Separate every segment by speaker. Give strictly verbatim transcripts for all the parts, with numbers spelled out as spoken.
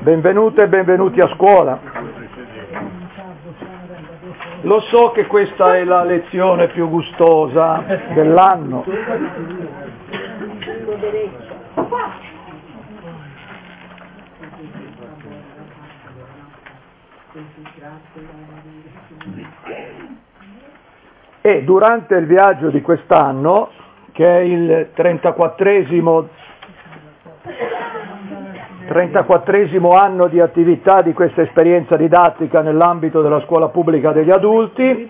Speaker 1: benvenute e benvenuti a scuola. Lo so che questa è la lezione più gustosa dell'anno. E durante il viaggio di quest'anno, che è il trentaquattresimo trentaquattresimo anno di attività di questa esperienza didattica nell'ambito della scuola pubblica degli adulti,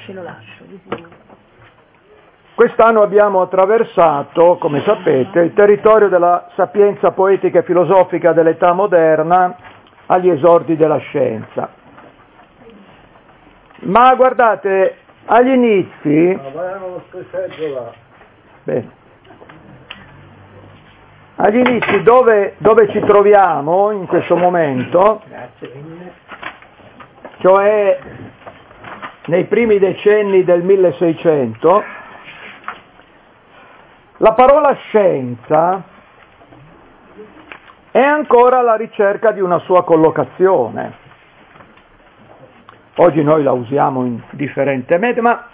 Speaker 1: quest'anno abbiamo attraversato, come sapete, il territorio della sapienza poetica e filosofica dell'età moderna agli esordi della scienza. Ma guardate, agli inizi... Bene. Agli inizi dove, dove ci troviamo in questo momento, cioè nei primi decenni del milleseicento, la parola scienza è ancora alla ricerca di una sua collocazione. Oggi noi la usiamo indifferentemente, ma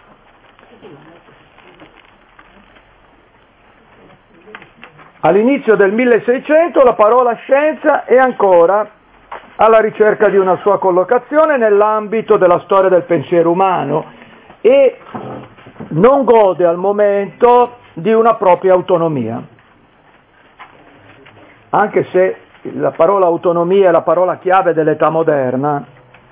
Speaker 1: all'inizio del milleseicento la parola scienza è ancora alla ricerca di una sua collocazione nell'ambito della storia del pensiero umano e non gode al momento di una propria autonomia. Anche se la parola autonomia è la parola chiave dell'età moderna.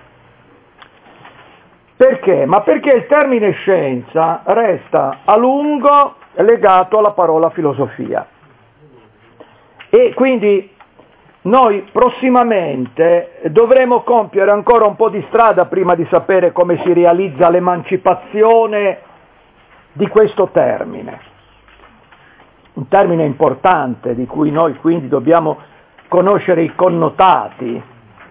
Speaker 1: Perché? Ma perché il termine scienza resta a lungo legato alla parola filosofia. E quindi noi prossimamente dovremo compiere ancora un po' di strada prima di sapere come si realizza l'emancipazione di questo termine. Un termine importante di cui noi quindi dobbiamo conoscere i connotati.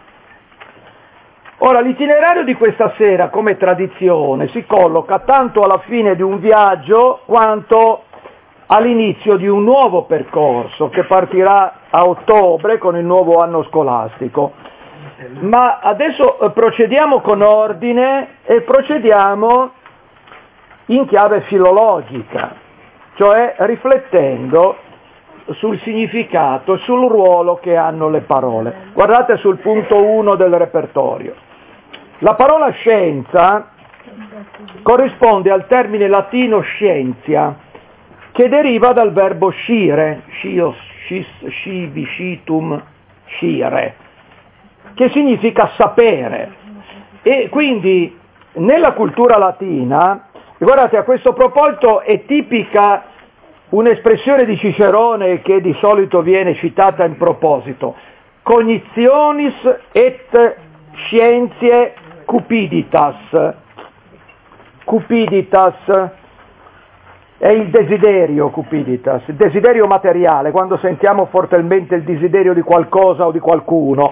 Speaker 1: Ora, l'itinerario di questa sera, come tradizione, si colloca tanto alla fine di un viaggio quanto all'inizio di un nuovo percorso che partirà a ottobre con il nuovo anno scolastico. Ma adesso procediamo con ordine e procediamo in chiave filologica, cioè riflettendo sul significato, sul ruolo che hanno le parole. Guardate sul punto uno del repertorio. La parola scienza corrisponde al termine latino scientia, che deriva dal verbo scire, scios, scis, scivi, scitum, scire, che significa sapere. E quindi nella cultura latina, guardate, a questo proposito è tipica un'espressione di Cicerone che di solito viene citata in proposito: cognitionis et scientiae cupiditas. Cupiditas è il desiderio, cupiditas, il desiderio materiale, quando sentiamo fortemente il desiderio di qualcosa o di qualcuno.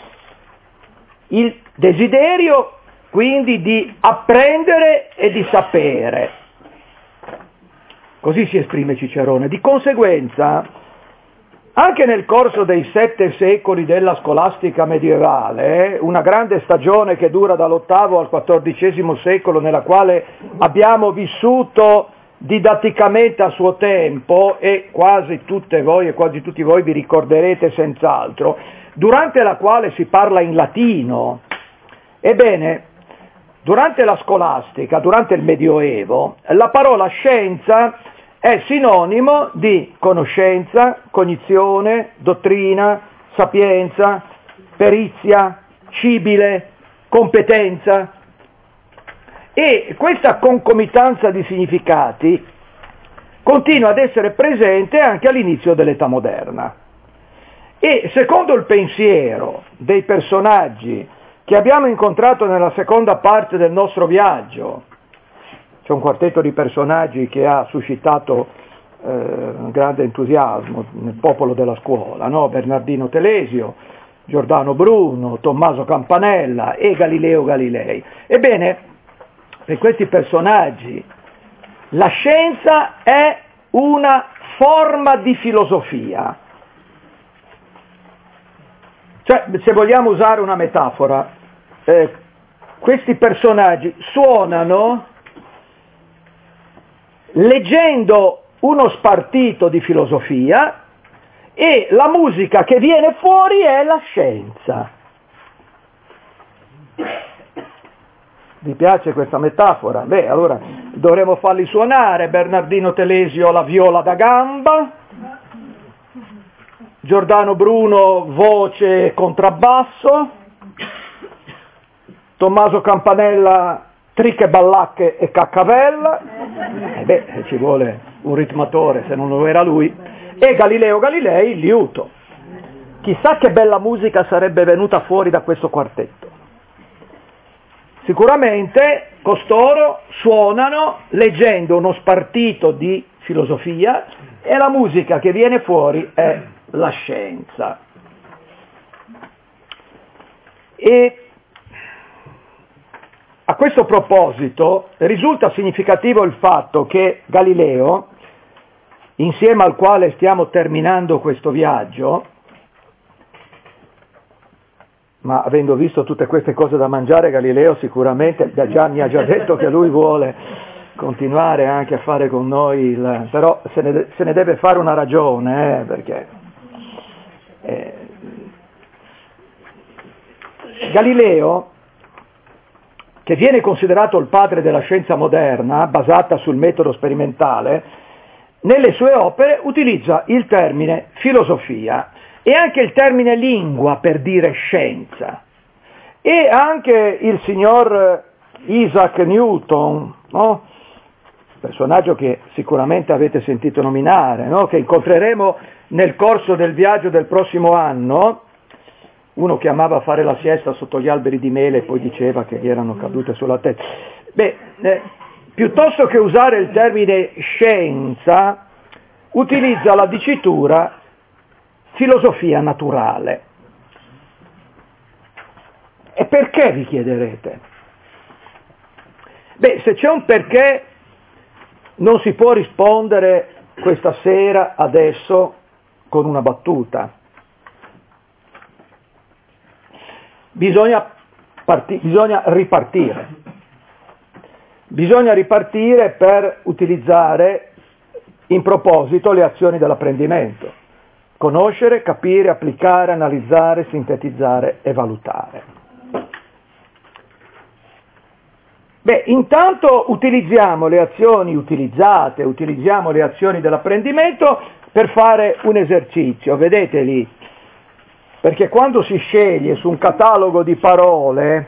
Speaker 1: Il desiderio quindi di apprendere e di sapere. Così si esprime Cicerone. Di conseguenza, anche nel corso dei sette secoli della scolastica medievale, una grande stagione che dura dall'ottavo al quattordicesimo secolo, nella quale abbiamo vissuto didatticamente a suo tempo, e quasi tutte voi e quasi tutti voi vi ricorderete senz'altro, durante la quale si parla in latino. Ebbene, durante la scolastica, durante il Medioevo, la parola scienza è sinonimo di conoscenza, cognizione, dottrina, sapienza, perizia, scibile, competenza. E questa concomitanza di significati continua ad essere presente anche all'inizio dell'età moderna. E secondo il pensiero dei personaggi che abbiamo incontrato nella seconda parte del nostro viaggio, c'è un quartetto di personaggi che ha suscitato eh, un grande entusiasmo nel popolo della scuola, no? Bernardino Telesio, Giordano Bruno, Tommaso Campanella e Galileo Galilei. Ebbene, per questi personaggi la scienza è una forma di filosofia. Cioè, se vogliamo usare una metafora, eh, questi personaggi suonano leggendo uno spartito di filosofia e la musica che viene fuori è la scienza. Vi piace questa metafora? Beh, allora dovremo farli suonare Bernardino Telesio la viola da gamba, Giordano Bruno voce e contrabbasso, Tommaso Campanella tricche, ballacche e caccavella, e beh, ci vuole un ritmatore se non lo era lui, e Galileo Galilei il liuto. Chissà che bella musica sarebbe venuta fuori da questo quartetto. Sicuramente costoro suonano leggendo uno spartito di filosofia e la musica che viene fuori è la scienza. E a questo proposito risulta significativo il fatto che Galileo, insieme al quale stiamo terminando questo viaggio, ma avendo visto tutte queste cose da mangiare, Galileo sicuramente già mi ha già detto che lui vuole continuare anche a fare con noi, il, però se ne, se ne deve fare una ragione, eh, perché eh, Galileo, che viene considerato il padre della scienza moderna, basata sul metodo sperimentale, nelle sue opere utilizza il termine filosofia e anche il termine lingua per dire scienza. E anche il signor Isaac Newton, no? Personaggio che sicuramente avete sentito nominare, no? Che incontreremo nel corso del viaggio del prossimo anno, uno che amava fare la siesta sotto gli alberi di mele e poi diceva che gli erano cadute sulla testa. Beh, eh, piuttosto che usare il termine scienza, utilizza la dicitura filosofia naturale. E perché, vi chiederete? Beh, se c'è un perché non si può rispondere questa sera, adesso, con una battuta. Bisogna, parti- bisogna ripartire. Bisogna ripartire per utilizzare in proposito le azioni dell'apprendimento. Conoscere, capire, applicare, analizzare, sintetizzare e valutare. Beh, intanto utilizziamo le azioni utilizzate, utilizziamo le azioni dell'apprendimento per fare un esercizio, vedete lì, perché quando si sceglie su un catalogo di parole,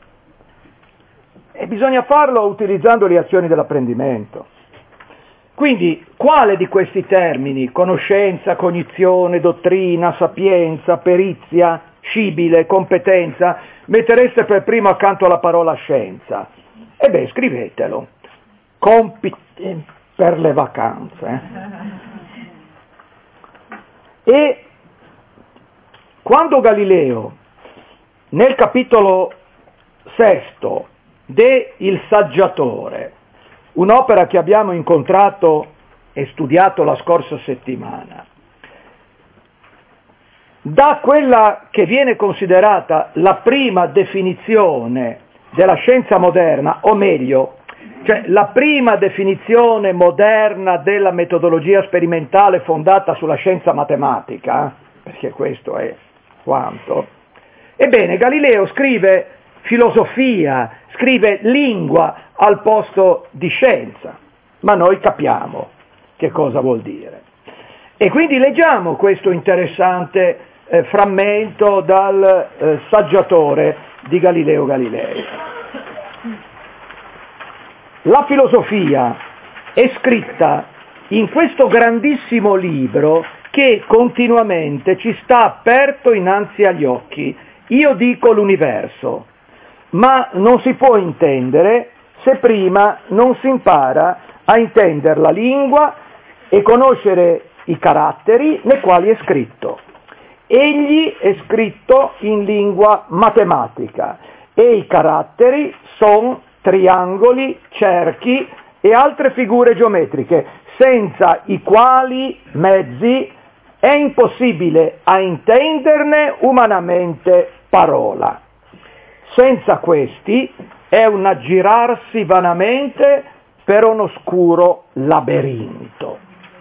Speaker 1: eh, bisogna farlo utilizzando le azioni dell'apprendimento. Quindi, quale di questi termini, conoscenza, cognizione, dottrina, sapienza, perizia, scibile, competenza, mettereste per primo accanto alla parola scienza? E beh, scrivetelo. Compiti per le vacanze. E quando Galileo, nel capitolo sesto de Il Saggiatore, un'opera che abbiamo incontrato e studiato la scorsa settimana, da quella che viene considerata la prima definizione della scienza moderna, o meglio, cioè la prima definizione moderna della metodologia sperimentale fondata sulla scienza matematica, perché questo è quanto, ebbene Galileo scrive filosofia, scrive lingua al posto di scienza, ma noi capiamo che cosa vuol dire. E quindi leggiamo questo interessante eh, frammento dal eh, Saggiatore di Galileo Galilei. La filosofia è scritta in questo grandissimo libro che continuamente ci sta aperto innanzi agli occhi. Io dico l'universo, ma non si può intendere se prima non si impara a intendere la lingua e conoscere i caratteri nei quali è scritto. Egli è scritto in lingua matematica e i caratteri sono triangoli, cerchi e altre figure geometriche, senza i quali mezzi è impossibile a intenderne umanamente parola. Senza questi è un aggirarsi vanamente per un oscuro labirinto.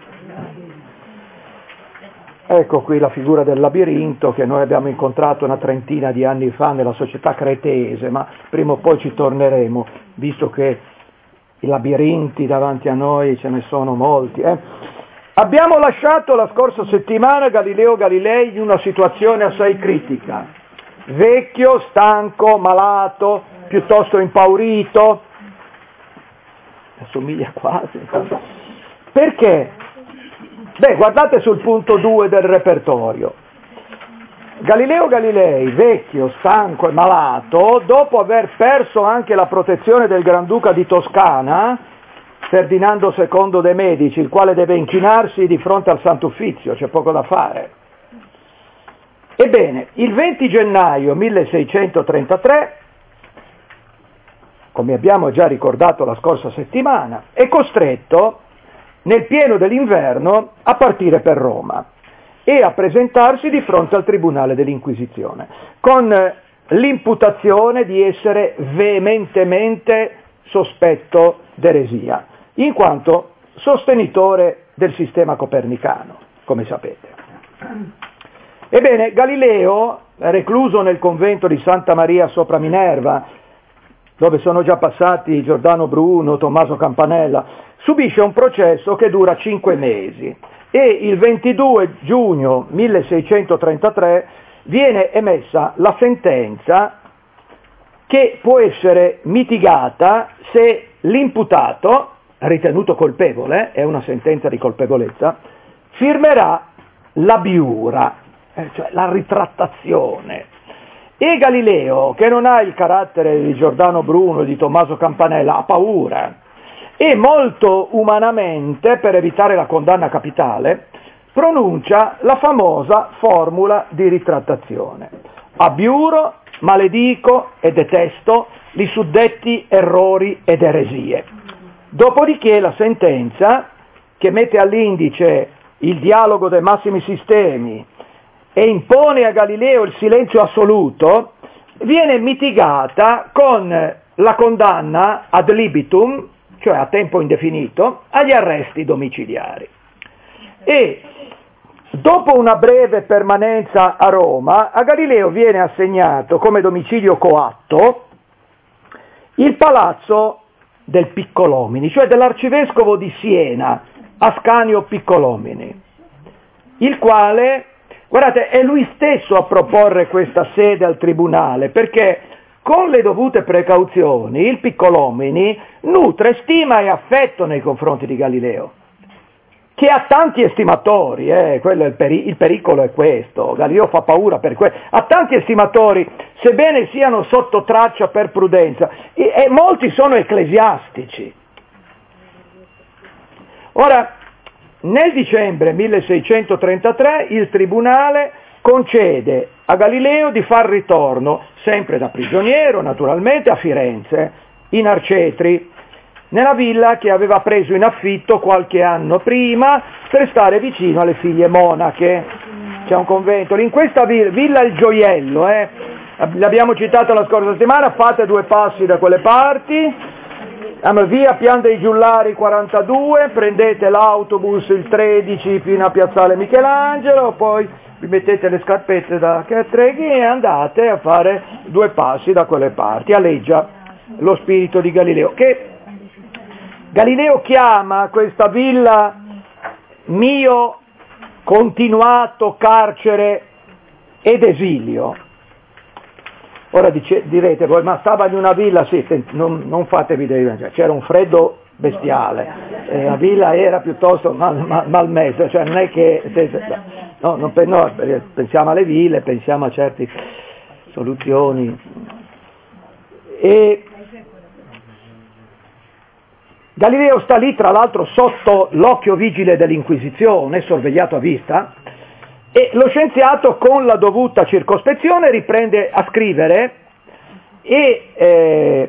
Speaker 1: Ecco qui la figura del labirinto che noi abbiamo incontrato una trentina di anni fa nella società cretese, ma prima o poi ci torneremo, visto che i labirinti davanti a noi ce ne sono molti. Eh? Abbiamo lasciato la scorsa settimana Galileo Galilei in una situazione assai critica, vecchio, stanco, malato, piuttosto impaurito, assomiglia quasi. Perché? Beh, guardate sul punto due del repertorio. Galileo Galilei, vecchio, stanco e malato, dopo aver perso anche la protezione del Granduca di Toscana, Ferdinando secondo de' Medici, il quale deve inchinarsi di fronte al Sant'Uffizio, c'è poco da fare. Ebbene, il venti gennaio milleseicentotrentatré, come abbiamo già ricordato la scorsa settimana, è costretto nel pieno dell'inverno a partire per Roma e a presentarsi di fronte al Tribunale dell'Inquisizione, con l'imputazione di essere veementemente sospetto d'eresia, in quanto sostenitore del sistema copernicano, come sapete. Ebbene, Galileo, recluso nel convento di Santa Maria sopra Minerva, dove sono già passati Giordano Bruno, Tommaso Campanella, subisce un processo che dura cinque mesi e il ventidue giugno milleseicentotrentatré viene emessa la sentenza che può essere mitigata se l'imputato, ritenuto colpevole, è una sentenza di colpevolezza, firmerà l'abiura, eh, cioè la ritrattazione. E Galileo, che non ha il carattere di Giordano Bruno e di Tommaso Campanella, ha paura e molto umanamente, per evitare la condanna capitale, pronuncia la famosa formula di ritrattazione. Abiuro, maledico e detesto li suddetti errori ed eresie. Dopodiché la sentenza, che mette all'indice il dialogo dei massimi sistemi e impone a Galileo il silenzio assoluto, viene mitigata con la condanna ad libitum, cioè a tempo indefinito, agli arresti domiciliari. E dopo una breve permanenza a Roma, a Galileo viene assegnato come domicilio coatto il palazzo del Piccolomini, cioè dell'arcivescovo di Siena, Ascanio Piccolomini, il quale, guardate, è lui stesso a proporre questa sede al tribunale, perché con le dovute precauzioni il Piccolomini nutre stima e affetto nei confronti di Galileo, che ha tanti estimatori, eh, quello è il, peri- il pericolo è questo, Galileo fa paura per questo, ha tanti estimatori, sebbene siano sotto traccia per prudenza, e, e molti sono ecclesiastici. Ora, nel dicembre milleseicentotrentatré il tribunale concede a Galileo di far ritorno, sempre da prigioniero naturalmente, a Firenze, in Arcetri, nella villa che aveva preso in affitto qualche anno prima per stare vicino alle figlie monache. C'è un convento, in questa villa, villa Il Gioiello, eh, l'abbiamo citato la scorsa settimana, fate due passi da quelle parti, via Pian dei Giullari quarantadue, prendete l'autobus il tredici fino a Piazzale Michelangelo, poi vi mettete le scarpette da Cattreghi e andate a fare due passi da quelle parti, aleggia lo spirito di Galileo, che Galileo chiama questa villa mio continuato carcere ed esilio. Ora dice, direte voi, ma stava in una villa? Sì, non, non fatevi dei, c'era un freddo bestiale, eh, la villa era piuttosto mal, mal, malmessa, cioè non è che, no, non, no, pensiamo alle ville, pensiamo a certe soluzioni. E Galileo sta lì tra l'altro sotto l'occhio vigile dell'Inquisizione, sorvegliato a vista, e lo scienziato con la dovuta circospezione riprende a scrivere e eh,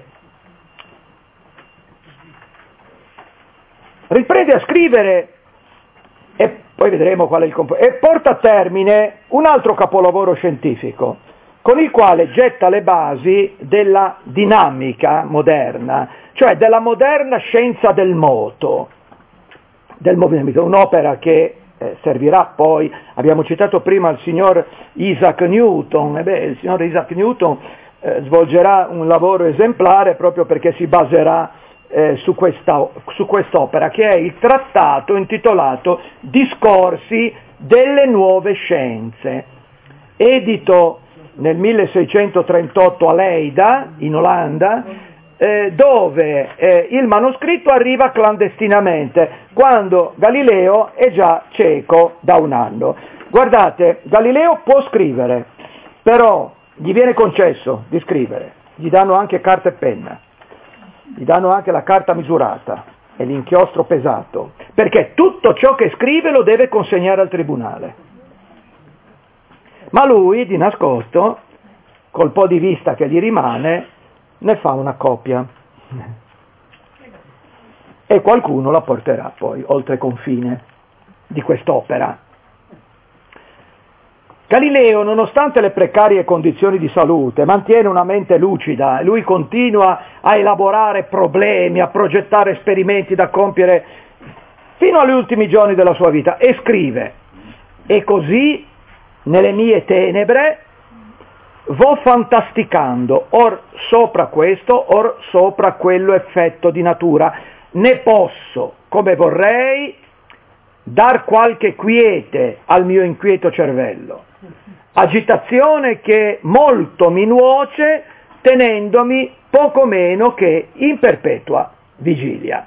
Speaker 1: riprende a scrivere e poi vedremo qual è il comp- e porta a termine un altro capolavoro scientifico, con il quale getta le basi della dinamica moderna, cioè della moderna scienza del moto, del movimento, un'opera che eh, servirà poi, abbiamo citato prima il signor Isaac Newton, e beh, il signor Isaac Newton eh, svolgerà un lavoro esemplare proprio perché si baserà eh, su, questa, su quest'opera, che è il trattato intitolato Discorsi delle nuove scienze, edito nel milleseicentotrentotto a Leida, in Olanda, eh, dove eh, il manoscritto arriva clandestinamente, quando Galileo è già cieco da un anno. Guardate, Galileo può scrivere, però gli viene concesso di scrivere, gli danno anche carta e penna, gli danno anche la carta misurata e l'inchiostro pesato, perché tutto ciò che scrive lo deve consegnare al tribunale. Ma lui, di nascosto, col po' di vista che gli rimane, ne fa una copia. E qualcuno la porterà poi oltre confine di quest'opera. Galileo, nonostante le precarie condizioni di salute, mantiene una mente lucida e lui continua a elaborare problemi, a progettare esperimenti da compiere fino agli ultimi giorni della sua vita, e scrive: e così nelle mie tenebre vo fantasticando, or sopra questo, or sopra quello effetto di natura, ne posso, come vorrei, dar qualche quiete al mio inquieto cervello, agitazione che molto mi nuoce, tenendomi poco meno che in perpetua vigilia.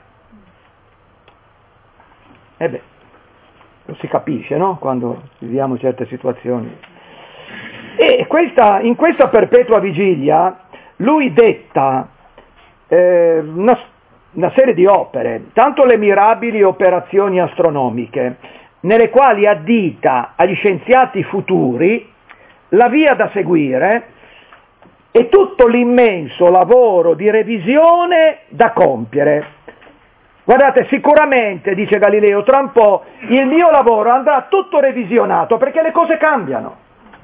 Speaker 1: E beh, lo si capisce, no? Quando viviamo certe situazioni. E questa, in questa perpetua vigilia lui detta eh, una, una serie di opere, tanto le mirabili operazioni astronomiche, nelle quali addita agli scienziati futuri la via da seguire e tutto l'immenso lavoro di revisione da compiere. Guardate, sicuramente, dice Galileo, tra un po' il mio lavoro andrà tutto revisionato, perché le cose cambiano.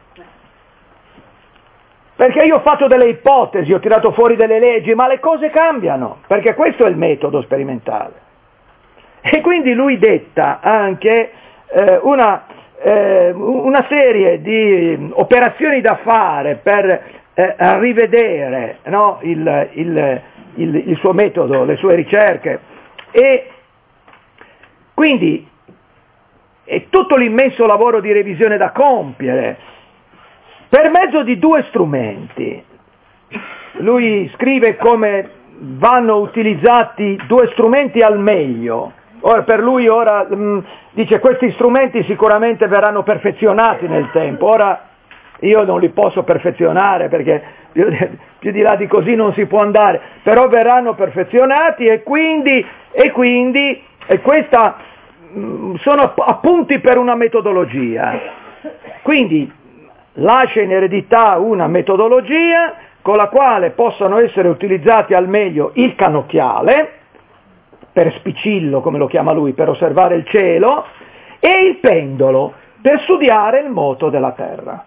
Speaker 1: Perché io ho fatto delle ipotesi, ho tirato fuori delle leggi, ma le cose cambiano, perché questo è il metodo sperimentale. E quindi lui detta anche eh, una, eh, una serie di operazioni da fare per eh, rivedere, no, il, il, il, il suo metodo, le sue ricerche. E quindi è tutto l'immenso lavoro di revisione da compiere per mezzo di due strumenti. Lui scrive come vanno utilizzati due strumenti al meglio. Ora, per lui ora mh, dice questi strumenti sicuramente verranno perfezionati nel tempo. Ora io non li posso perfezionare perché più, più di là di così non si può andare, però verranno perfezionati e quindi, e quindi e questa mh, sono appunti per una metodologia. Quindi lascia in eredità una metodologia con la quale possano essere utilizzati al meglio il cannocchiale, per spicillo come lo chiama lui, per osservare il cielo, e il pendolo, per studiare il moto della Terra.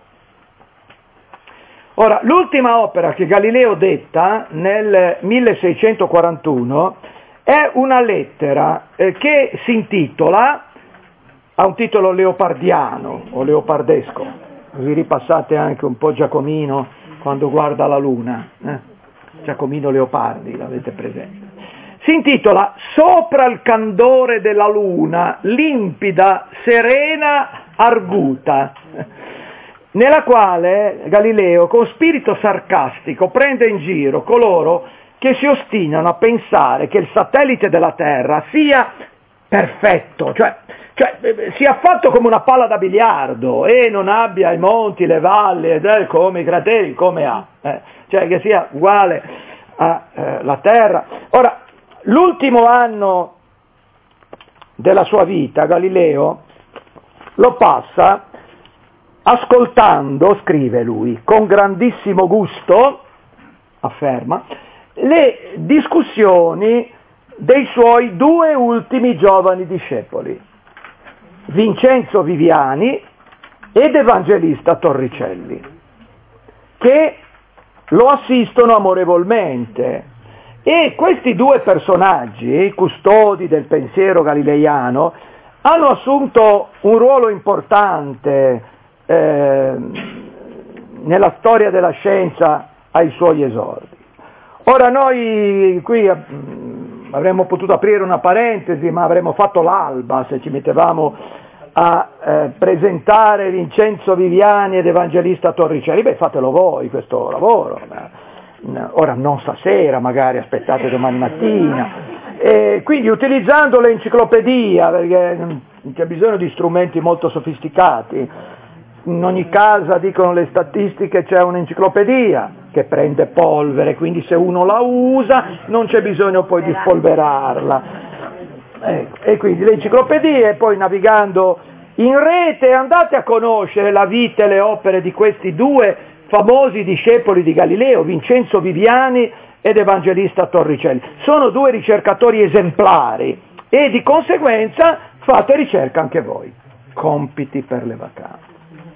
Speaker 1: Ora, l'ultima opera che Galileo detta nel milleseicentoquarantuno è una lettera eh, che si intitola, ha un titolo leopardiano o leopardesco, così ripassate anche un po' Giacomino quando guarda la luna, eh? Giacomino Leopardi, l'avete presente. Si intitola Sopra il candore della luna, limpida, serena, arguta, nella quale Galileo, con spirito sarcastico, prende in giro coloro che si ostinano a pensare che il satellite della Terra sia perfetto, cioè, cioè sia fatto come una palla da biliardo e non abbia i monti, le valli, eh, come i crateri, come ha, eh, cioè che sia uguale alla Terra. Ora, l'ultimo anno della sua vita, Galileo lo passa ascoltando, scrive lui, con grandissimo gusto, afferma, le discussioni dei suoi due ultimi giovani discepoli. Vincenzo Viviani ed Evangelista Torricelli, che lo assistono amorevolmente. E questi due personaggi, custodi del pensiero galileiano, hanno assunto un ruolo importante eh, nella storia della scienza ai suoi esordi. Ora noi qui eh, avremmo potuto aprire una parentesi, ma avremmo fatto l'alba se ci mettevamo a eh, presentare Vincenzo Viviani ed Evangelista Torricelli. Beh, fatelo voi questo lavoro. Ora non stasera, magari aspettate domani mattina, e quindi utilizzando l'enciclopedia, perché non c'è bisogno di strumenti molto sofisticati. In ogni casa, dicono le statistiche, c'è un'enciclopedia che prende polvere, quindi se uno la usa non c'è bisogno poi di spolverarla. Ecco. E quindi le enciclopedie, poi navigando in rete andate a conoscere la vita e le opere di questi due famosi discepoli di Galileo, Vincenzo Viviani ed Evangelista Torricelli. Sono due ricercatori esemplari e di conseguenza fate ricerca anche voi. Compiti per le vacanze.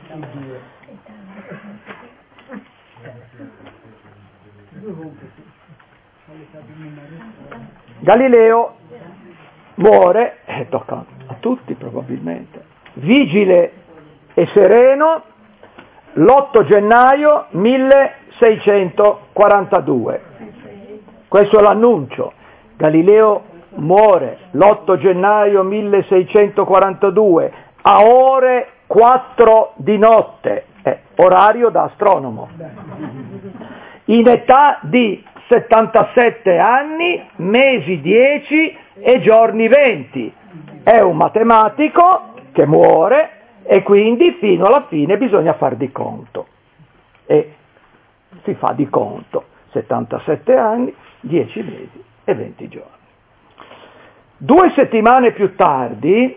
Speaker 1: Galileo muore, e tocca a tutti probabilmente, vigile e sereno, l'otto gennaio milleseicentoquarantadue. Questo è l'annuncio. Galileo muore l'otto gennaio milleseicentoquarantadue a ore quattro di notte, eh, orario da astronomo, in età di settantasette anni, mesi dieci e giorni venti. È un matematico che muore e quindi fino alla fine bisogna far di conto. E si fa di conto. settantasette anni, dieci mesi e venti giorni. Due settimane più tardi,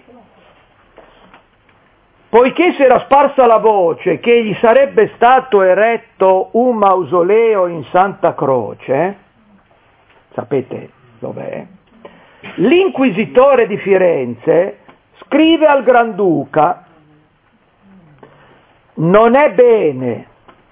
Speaker 1: poiché si era sparsa la voce che gli sarebbe stato eretto un mausoleo in Santa Croce, sapete dov'è? L'inquisitore di Firenze scrive al Granduca: non è bene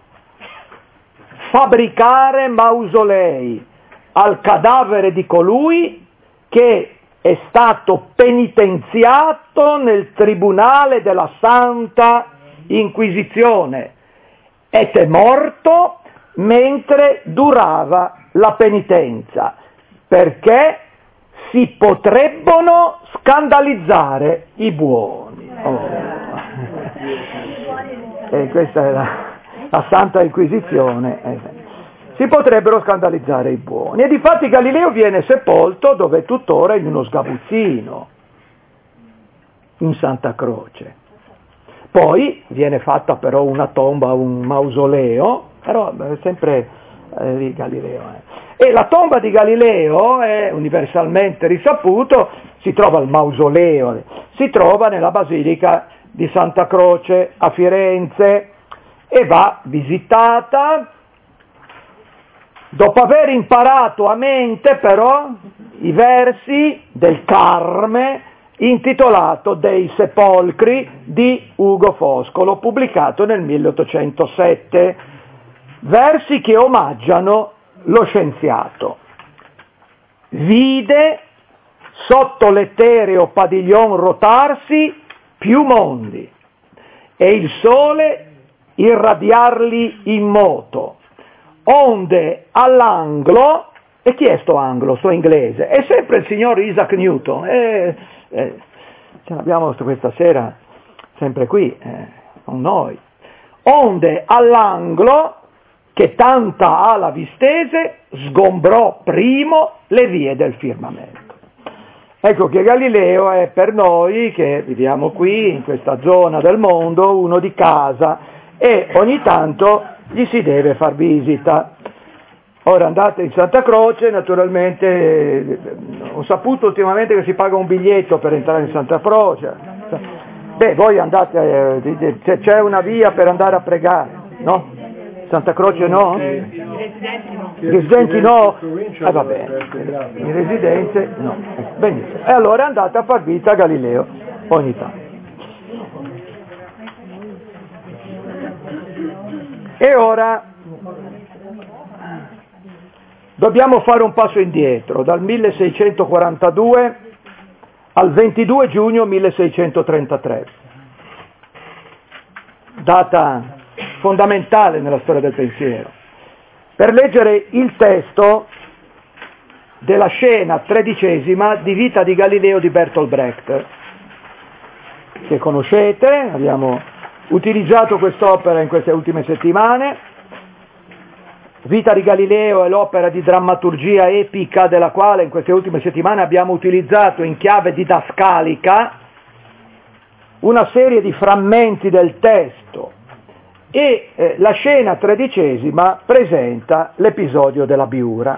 Speaker 1: fabbricare mausolei al cadavere di colui che è stato penitenziato nel tribunale della Santa Inquisizione ed è morto mentre durava la penitenza, perché si potrebbero scandalizzare i buoni. Oh. E questa è la, la Santa Inquisizione. Eh. Si potrebbero scandalizzare i buoni. E difatti Galileo viene sepolto dove tuttora in uno sgabuzzino, in Santa Croce. Poi viene fatta però una tomba, un mausoleo, però è sempre eh, di Galileo. Eh. E la tomba di Galileo è universalmente risaputo, si trova al mausoleo, si trova nella Basilica di Santa Croce a Firenze e va visitata. Dopo aver imparato a mente però i versi del Carme intitolato Dei Sepolcri di Ugo Foscolo, pubblicato nel milleottocentosette, versi che omaggiano lo scienziato. Vide sotto l'etereo padiglion rotarsi più mondi e il sole irradiarli in moto, onde all'anglo, e chi è sto anglo, sto inglese? È sempre il signor Isaac Newton, eh, eh, ce l'abbiamo questa sera sempre qui, eh, con noi, onde all'anglo che tanta ala vistese sgombrò primo le vie del firmamento. Ecco che Galileo è per noi, che viviamo qui, in questa zona del mondo, uno di casa, e ogni tanto gli si deve far visita. Ora andate in Santa Croce, naturalmente ho saputo ultimamente che si paga un biglietto per entrare in Santa Croce. Beh, voi andate, eh, c'è una via per andare a pregare, no? Santa Croce no? I residenti no? Eh, va bene, i residenti no. Benissimo. E allora andate a far visita a Galileo ogni tanto. E ora dobbiamo fare un passo indietro, dal milleseicentoquarantadue al ventidue giugno milleseicentotrentatré, data fondamentale nella storia del pensiero, per leggere il testo della scena tredicesima di Vita di Galileo di Bertolt Brecht, che conoscete, abbiamo utilizzato quest'opera in queste ultime settimane. Vita di Galileo è l'opera di drammaturgia epica della quale in queste ultime settimane abbiamo utilizzato in chiave didascalica una serie di frammenti del testo e eh, la scena tredicesima presenta l'episodio della Biura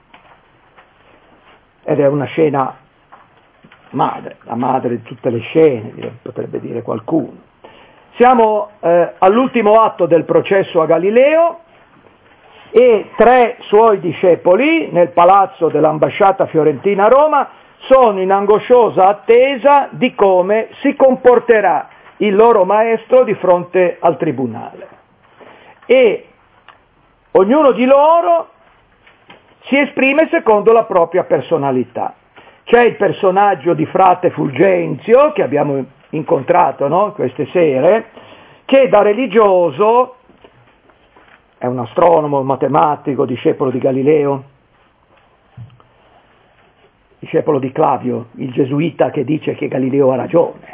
Speaker 1: ed è una scena madre, la madre di tutte le scene, potrebbe dire qualcuno. Siamo eh, all'ultimo atto del processo a Galileo e tre suoi discepoli nel palazzo dell'ambasciata fiorentina a Roma sono in angosciosa attesa di come si comporterà il loro maestro di fronte al tribunale. E ognuno di loro si esprime secondo la propria personalità. C'è il personaggio di frate Fulgenzio, che abbiamo incontrato, no, queste sere, che da religioso è un astronomo, un matematico, discepolo di Galileo, discepolo di Clavio, il gesuita che dice che Galileo ha ragione.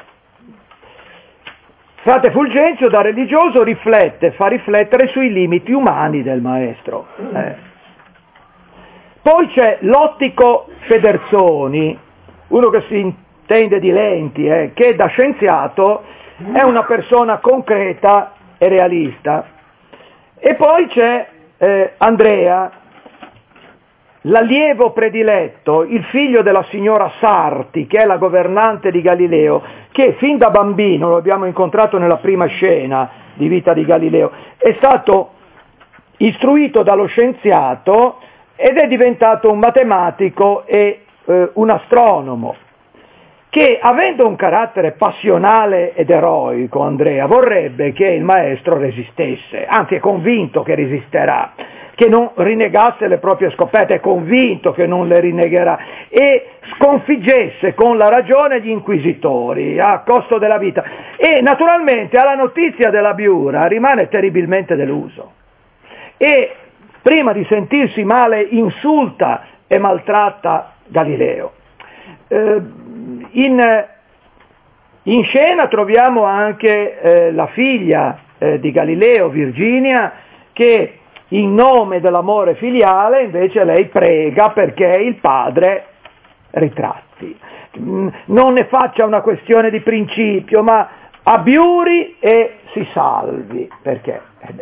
Speaker 1: Frate Fulgenzio da religioso riflette, fa riflettere sui limiti umani del maestro. Eh. Poi c'è l'ottico Federzoni, uno che si intende di lenti, eh, che da scienziato è una persona concreta e realista. E poi c'è eh, Andrea, l'allievo prediletto, il figlio della signora Sarti, che è la governante di Galileo, che fin da bambino, lo abbiamo incontrato nella prima scena di Vita di Galileo, è stato istruito dallo scienziato ed è diventato un matematico e eh, un astronomo, che avendo un carattere passionale ed eroico, Andrea, vorrebbe che il maestro resistesse, anzi è convinto che resisterà, che non rinegasse le proprie scoperte, è convinto che non le rinnegherà, e sconfiggesse con la ragione gli inquisitori a costo della vita. E naturalmente alla notizia della Biura rimane terribilmente deluso e prima di sentirsi male insulta e maltratta Galileo. Eh, in, in scena troviamo anche eh, la figlia eh, di Galileo, Virginia, che in nome dell'amore filiale invece lei prega perché il padre ritratti. Non ne faccia una questione di principio, ma abbiuri e si salvi, perché?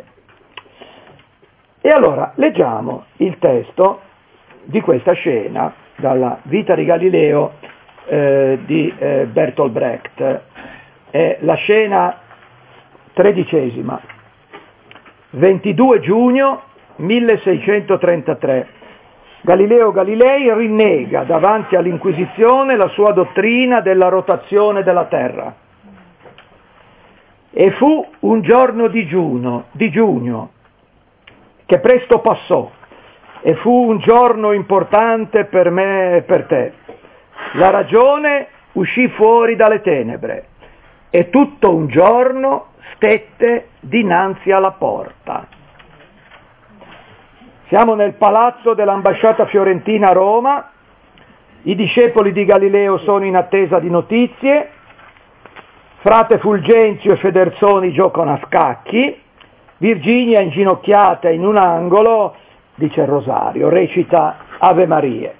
Speaker 1: E allora leggiamo il testo di questa scena dalla Vita di Galileo eh, di eh, Bertolt Brecht. È la scena tredicesima, ventidue giugno milleseicentotrentatré. Galileo Galilei rinnega davanti all'Inquisizione la sua dottrina della rotazione della Terra. E fu un giorno di giugno, di giugno che presto passò, e fu un giorno importante per me e per te. La ragione uscì fuori dalle tenebre e tutto un giorno stette dinanzi alla porta. Siamo nel palazzo dell'ambasciata fiorentina a Roma, i discepoli di Galileo sono in attesa di notizie, frate Fulgenzio e Federzoni giocano a scacchi, Virginia inginocchiata in un angolo dice il rosario, recita Ave Marie.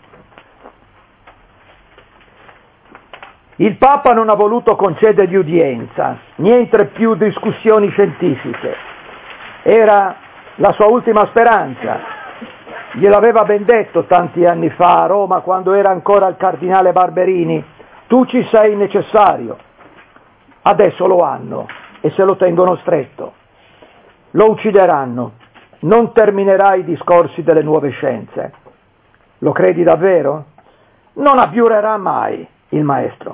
Speaker 1: Il Papa non ha voluto concedergli udienza, niente più discussioni scientifiche. Era la sua ultima speranza. Gliel'aveva ben detto tanti anni fa a Roma, quando era ancora il cardinale Barberini: tu ci sei necessario. Adesso lo hanno e se lo tengono stretto. Lo uccideranno. Non terminerà i discorsi delle nuove scienze. Lo credi davvero? Non abbiurerà mai il maestro.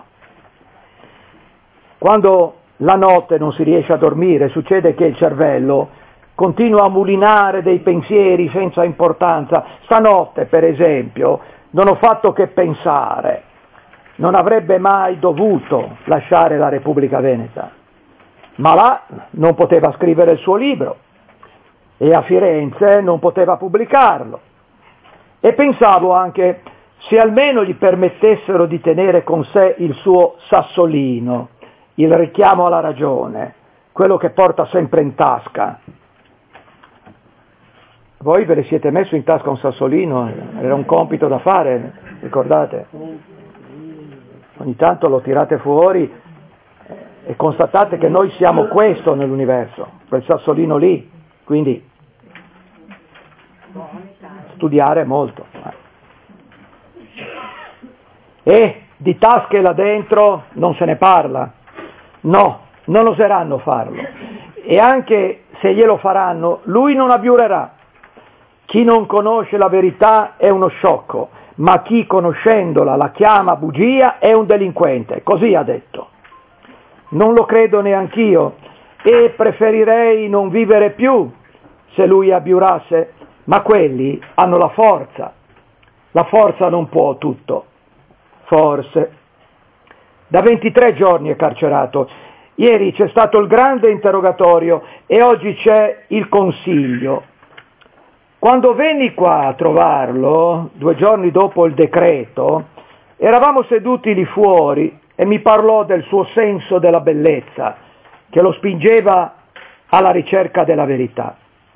Speaker 1: Quando la notte non si riesce a dormire, succede che il cervello continua a mulinare dei pensieri senza importanza. Stanotte, per esempio, non ho fatto che pensare, non avrebbe mai dovuto lasciare la Repubblica Veneta, ma là non poteva scrivere il suo libro e a Firenze non poteva pubblicarlo. E pensavo anche se almeno gli permettessero di tenere con sé il suo sassolino, il richiamo alla ragione, quello che porta sempre in tasca. Voi ve le siete messo in tasca un sassolino? Era un compito da fare, ricordate? Ogni tanto lo tirate fuori e constatate che noi siamo questo nell'universo, quel sassolino lì, quindi studiare molto. E di tasche là dentro non se ne parla, no, non oseranno farlo, e anche se glielo faranno, lui non abbiurerà. Chi non conosce la verità è uno sciocco, ma chi conoscendola la chiama bugia è un delinquente, così ha detto. Non lo credo neanch'io e preferirei non vivere più se lui abbiurasse, ma quelli hanno la forza. La forza non può tutto, forse. Da ventitré giorni è carcerato. Ieri c'è stato il grande interrogatorio e oggi c'è il consiglio. Quando venni qua a trovarlo, due giorni dopo il decreto, eravamo seduti lì fuori e mi parlò del suo senso della bellezza, che lo spingeva alla ricerca della verità.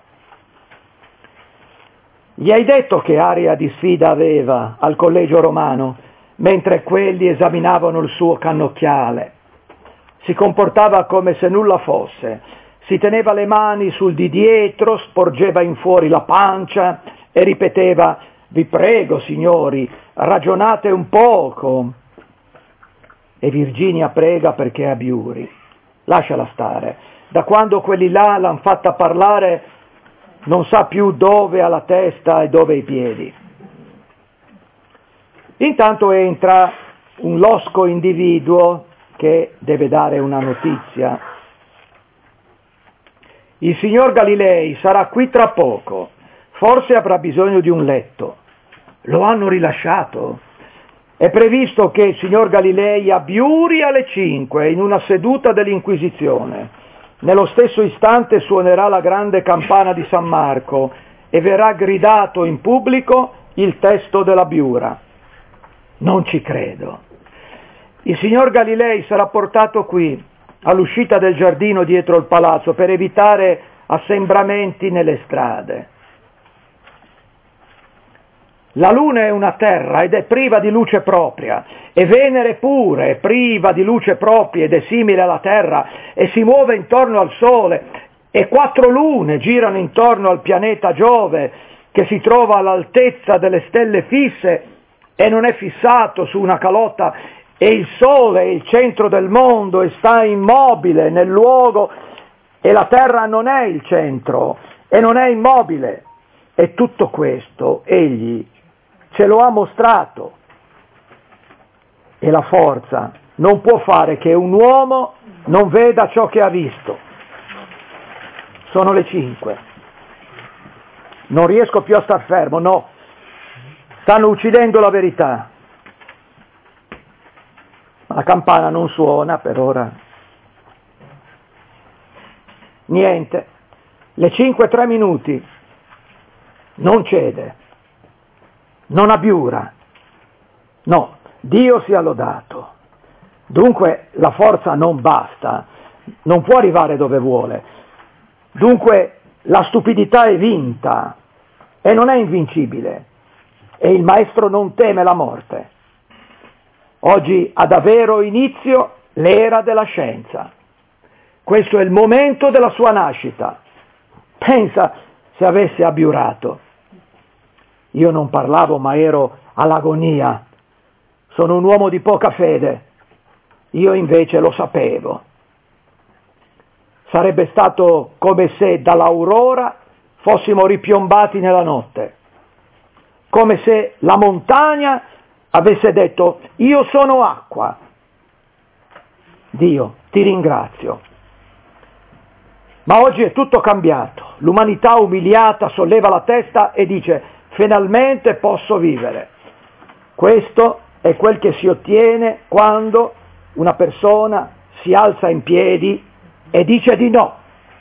Speaker 1: Gli hai detto che aria di sfida aveva al collegio romano, mentre quelli esaminavano il suo cannocchiale. Si comportava come se nulla fosse. Si teneva le mani sul di dietro, sporgeva in fuori la pancia e ripeteva: vi prego signori, ragionate un poco. E Virginia prega perché abbiuri. Lasciala stare. Da quando quelli là l'han fatta parlare non sa più dove ha la testa e dove i piedi. Intanto entra un losco individuo che deve dare una notizia. Il signor Galilei sarà qui tra poco, forse avrà bisogno di un letto. Lo hanno rilasciato. È previsto che il signor Galilei abbiuri alle cinque in una seduta dell'Inquisizione. Nello stesso istante suonerà la grande campana di San Marco e verrà gridato in pubblico il testo della biura. Non ci credo. Il signor Galilei sarà portato qui, all'uscita del giardino dietro il palazzo, per evitare assembramenti nelle strade. La Luna è una terra ed è priva di luce propria, e Venere pure è priva di luce propria ed è simile alla Terra e si muove intorno al Sole, e quattro lune girano intorno al pianeta Giove, che si trova all'altezza delle stelle fisse e non è fissato su una calotta, e il Sole è il centro del mondo e sta immobile nel luogo, e la Terra non è il centro e non è immobile. E tutto questo egli ce lo ha mostrato. E la forza non può fare che un uomo non veda ciò che ha visto. Sono le cinque. Non riesco più a star fermo, no. Stanno uccidendo la verità. Ma la campana non suona per ora. Niente. Le cinque e tre minuti. Non cede. Non abbiura. No, Dio sia lodato. Dunque la forza non basta, non può arrivare dove vuole. Dunque la stupidità è vinta e non è invincibile. E il maestro non teme la morte. Oggi ha davvero inizio l'era della scienza. Questo è il momento della sua nascita. Pensa se avesse abbiurato. Io non parlavo, ma ero all'agonia. Sono un uomo di poca fede. Io invece lo sapevo. Sarebbe stato come se dall'aurora fossimo ripiombati nella notte. Come se la montagna avesse detto: io sono acqua. Dio, ti ringrazio. Ma oggi è tutto cambiato, l'umanità umiliata solleva la testa e dice finalmente posso vivere. Questo è quel che si ottiene quando una persona si alza in piedi e dice di no.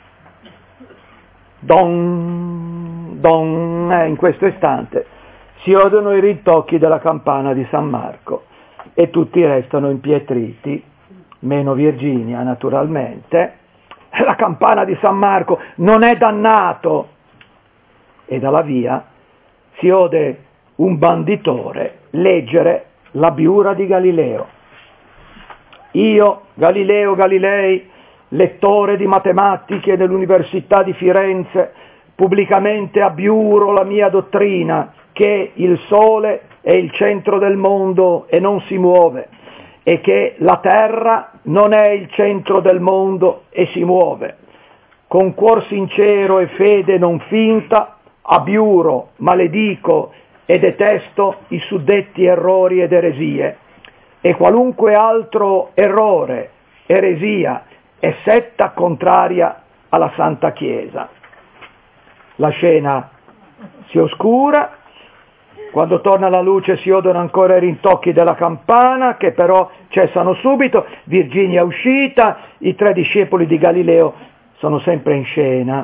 Speaker 1: Don, don, eh, in questo istante si odono i rintocchi della campana di San Marco e tutti restano impietriti, meno Virginia naturalmente. La campana di San Marco non è dannato, e dalla via si ode un banditore leggere la Biura di Galileo. Io, Galileo Galilei, lettore di matematiche dell'Università di Firenze, pubblicamente abbiuro la mia dottrina che il Sole è il centro del mondo e non si muove, e che la Terra non è il centro del mondo e si muove. Con cuor sincero e fede non finta, abbiuro, maledico e detesto i suddetti errori ed eresie, e qualunque altro errore, eresia e setta contraria alla Santa Chiesa. La scena si oscura, quando torna la luce si odono ancora i rintocchi della campana, che però cessano subito. Virginia è uscita, i tre discepoli di Galileo sono sempre in scena.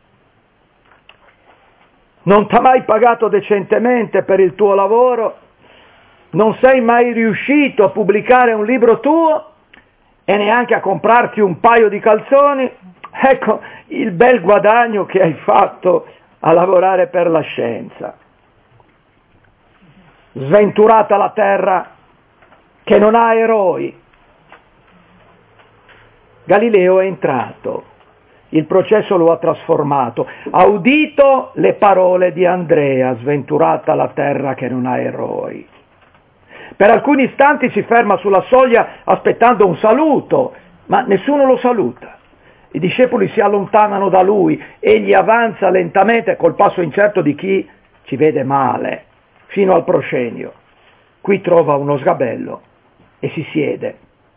Speaker 1: Non t'ha mai pagato decentemente per il tuo lavoro? Non sei mai riuscito a pubblicare un libro tuo e neanche a comprarti un paio di calzoni? Ecco il bel guadagno che hai fatto a lavorare per la scienza. Sventurata la terra che non ha eroi. Galileo è entrato, il processo lo ha trasformato, ha udito le parole di Andrea, sventurata la terra che non ha eroi. Per alcuni istanti si ferma sulla soglia aspettando un saluto, ma nessuno lo saluta. I discepoli si allontanano da lui, egli avanza lentamente col passo incerto di chi ci vede male, fino al proscenio. Qui trova uno sgabello e si siede.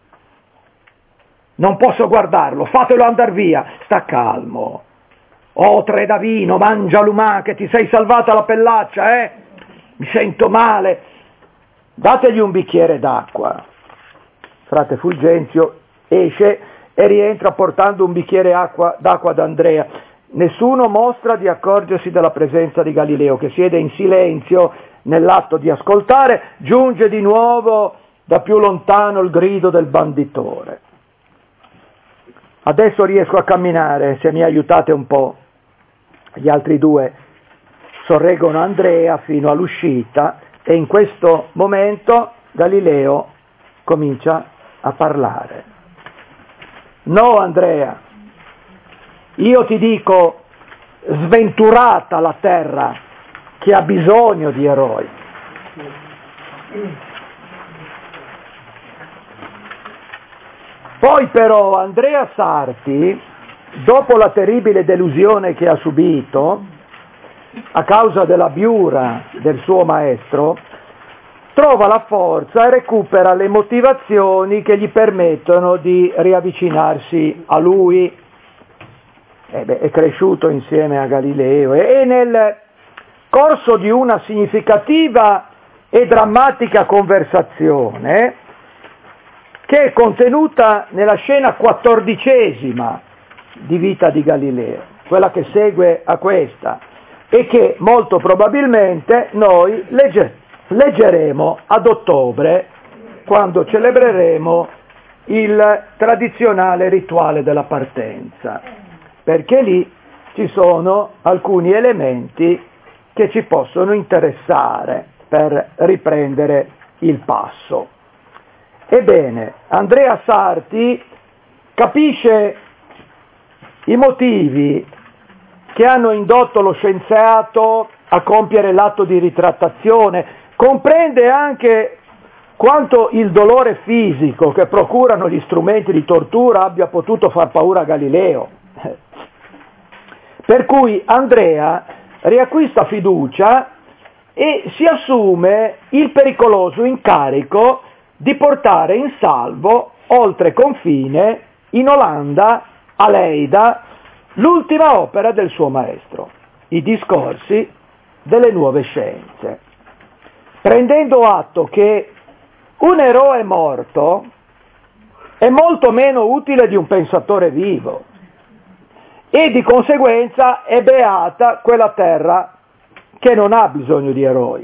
Speaker 1: Non posso guardarlo, fatelo andar via. Sta calmo. Oh, tre da vino, mangia l'umà, che ti sei salvata la pellaccia, eh? Mi sento male. Dategli un bicchiere d'acqua. Frate Fulgenzio esce e rientra portando un bicchiere acqua, d'acqua ad Andrea. Nessuno mostra di accorgersi della presenza di Galileo, che siede in silenzio nell'atto di ascoltare. Giunge di nuovo da più lontano il grido del banditore. Adesso riesco a camminare, se mi aiutate un po'. Gli altri due sorreggono Andrea fino all'uscita e in questo momento Galileo comincia a parlare. No, Andrea, io ti dico, sventurata la terra che ha bisogno di eroi. Poi però Andrea Sarti, dopo la terribile delusione che ha subito a causa della Biura del suo maestro, trova la forza e recupera le motivazioni che gli permettono di riavvicinarsi a lui. Eh beh, è cresciuto insieme a Galileo e nel corso di una significativa e drammatica conversazione che è contenuta nella scena quattordicesima di Vita di Galileo, quella che segue a questa, e che molto probabilmente noi legge, leggeremo ad ottobre, quando celebreremo il tradizionale rituale della partenza, perché lì ci sono alcuni elementi che ci possono interessare per riprendere il passo. Ebbene, Andrea Sarti capisce i motivi che hanno indotto lo scienziato a compiere l'atto di ritrattazione, comprende anche quanto il dolore fisico che procurano gli strumenti di tortura abbia potuto far paura a Galileo. Per cui Andrea riacquista fiducia e si assume il pericoloso incarico di portare in salvo oltre confine, in Olanda, a Leida, l'ultima opera del suo maestro, i discorsi delle nuove scienze, prendendo atto che un eroe morto è molto meno utile di un pensatore vivo e di conseguenza è beata quella terra che non ha bisogno di eroi.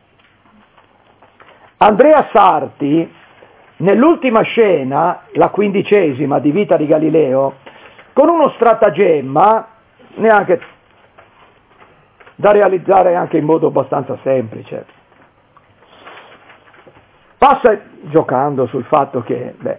Speaker 1: Andrea Sarti, nell'ultima scena, la quindicesima di Vita di Galileo, con uno stratagemma, neanche da realizzare anche in modo abbastanza semplice, passa giocando sul fatto che, beh,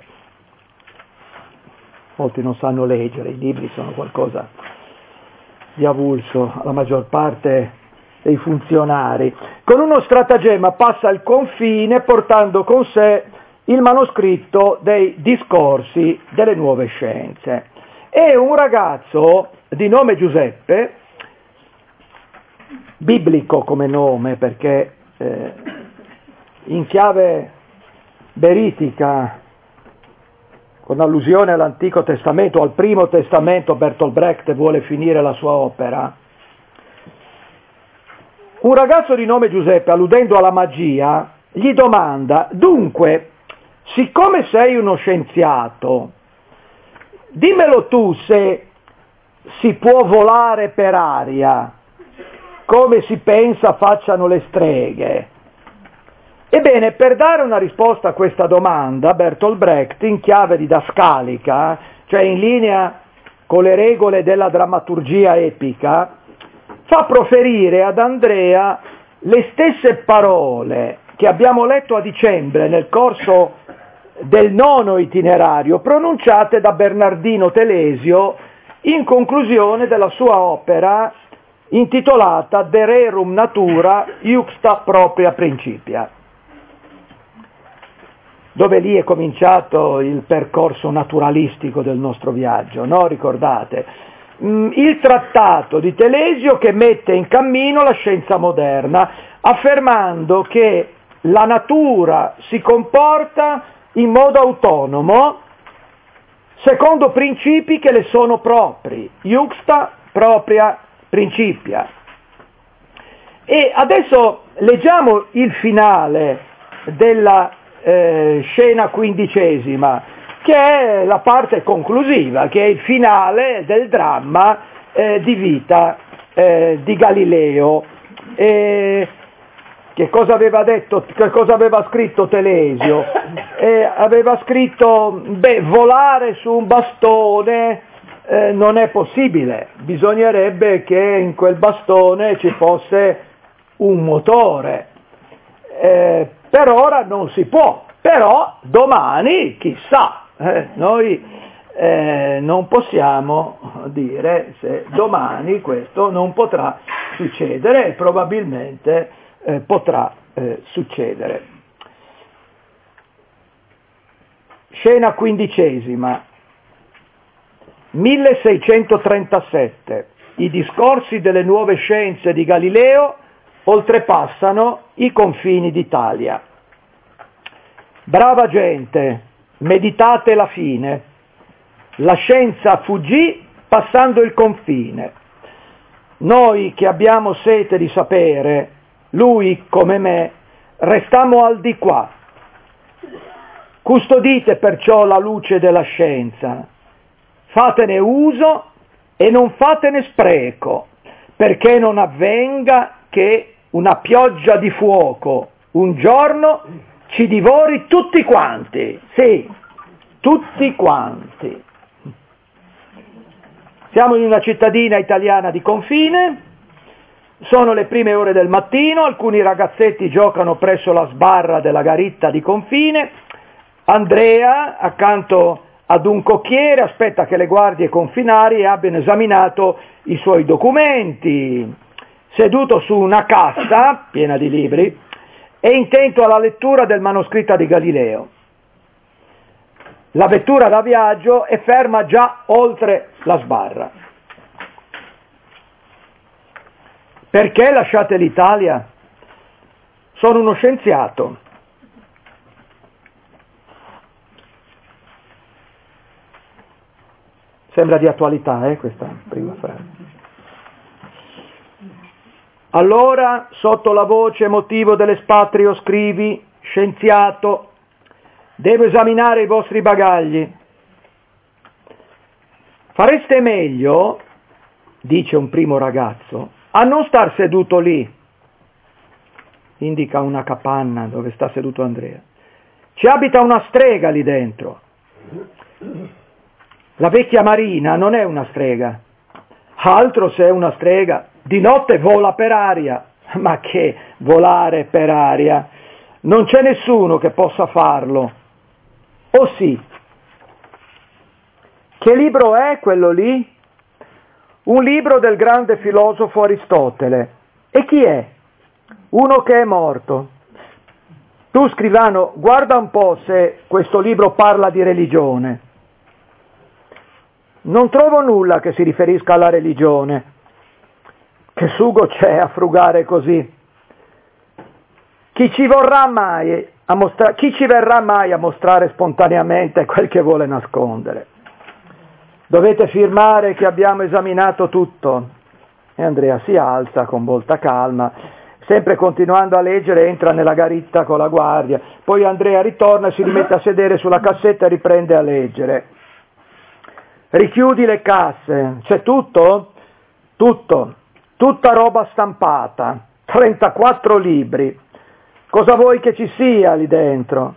Speaker 1: molti non sanno leggere, i libri sono qualcosa di avulso alla maggior parte dei funzionari, con uno stratagemma passa il confine portando con sé il manoscritto dei discorsi delle nuove scienze. E un ragazzo di nome Giuseppe, biblico come nome perché eh, in chiave veritica, con allusione all'Antico Testamento, al Primo Testamento, Bertolt Brecht vuole finire la sua opera. Un ragazzo di nome Giuseppe, alludendo alla magia, gli domanda: dunque, siccome sei uno scienziato, dimmelo tu se si può volare per aria, come si pensa facciano le streghe. Ebbene, per dare una risposta a questa domanda, Bertolt Brecht, in chiave didascalica, cioè in linea con le regole della drammaturgia epica, fa proferire ad Andrea le stesse parole che abbiamo letto a dicembre nel corso del nono itinerario, pronunciate da Bernardino Telesio in conclusione della sua opera intitolata De Rerum Natura Iuxta Propria Principia, dove lì è cominciato il percorso naturalistico del nostro viaggio, no? Ricordate? Il trattato di Telesio che mette in cammino la scienza moderna, affermando che la natura si comporta in modo autonomo, secondo principi che le sono propri, iuxta propria principia. E adesso leggiamo il finale della eh, scena quindicesima, che è la parte conclusiva, che è il finale del dramma eh, di Vita eh, di Galileo. E che cosa aveva detto, che cosa aveva scritto Telesio? Eh, aveva scritto, beh, volare su un bastone eh, non è possibile, bisognerebbe che in quel bastone ci fosse un motore. Eh, per ora non si può, però domani chissà. Eh, noi eh, non possiamo dire se domani questo non potrà succedere e probabilmente eh, potrà eh, succedere. Scena quindicesima, milleseicentotrentasette. I discorsi delle nuove scienze di Galileo oltrepassano i confini d'Italia. Brava gente, meditate la fine. La scienza fuggì passando il confine. Noi che abbiamo sete di sapere, lui come me, restammo al di qua. Custodite perciò la luce della scienza, fatene uso e non fatene spreco, perché non avvenga che una pioggia di fuoco un giorno ci divori tutti quanti, sì, tutti quanti. Siamo in una cittadina italiana di confine, sono le prime ore del mattino, alcuni ragazzetti giocano presso la sbarra della garitta di confine, Andrea, accanto ad un cocchiere, aspetta che le guardie confinarie abbiano esaminato i suoi documenti, seduto su una cassa piena di libri, è intento alla lettura del manoscritto di Galileo. La vettura da viaggio è ferma già oltre la sbarra. Perché lasciate l'Italia? Sono uno scienziato. Sembra di attualità, eh, questa prima frase. Allora, sotto la voce motivo dell'espatrio scrivi, scienziato, devo esaminare i vostri bagagli. Fareste meglio, dice un primo ragazzo, a non star seduto lì, indica una capanna dove sta seduto Andrea. Ci abita una strega lì dentro. La vecchia Marina non è una strega, altro se è una strega, di notte vola per aria. Ma che volare per aria? Non c'è nessuno che possa farlo. O sì? Che libro è quello lì? Un libro del grande filosofo Aristotele. E chi è? Uno che è morto. Tu, scrivano, guarda un po' se questo libro parla di religione. Non trovo nulla che si riferisca alla religione. Che sugo c'è a frugare così? Chi ci vorrà mai a mostra- chi ci verrà mai a mostrare spontaneamente quel che vuole nascondere? Dovete firmare che abbiamo esaminato tutto. E Andrea si alza con molta calma, sempre continuando a leggere, entra nella garitta con la guardia. Poi Andrea ritorna, si rimette a sedere sulla cassetta e riprende a leggere. Richiudi le casse. C'è tutto? Tutto. Tutta roba stampata. trentaquattro libri. Cosa vuoi che ci sia lì dentro?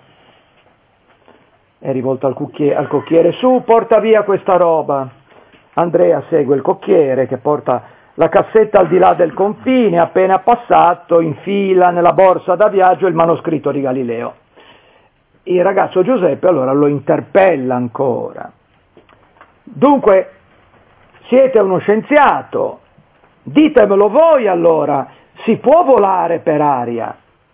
Speaker 1: È rivolto al, cucchiere, al cocchiere. Su, porta via questa roba. Andrea segue il cocchiere che porta la cassetta al di là del confine, appena passato infila nella borsa da viaggio il manoscritto di Galileo. Il ragazzo Giuseppe allora lo interpella ancora. Dunque, siete uno scienziato, ditemelo voi allora, si può volare per aria?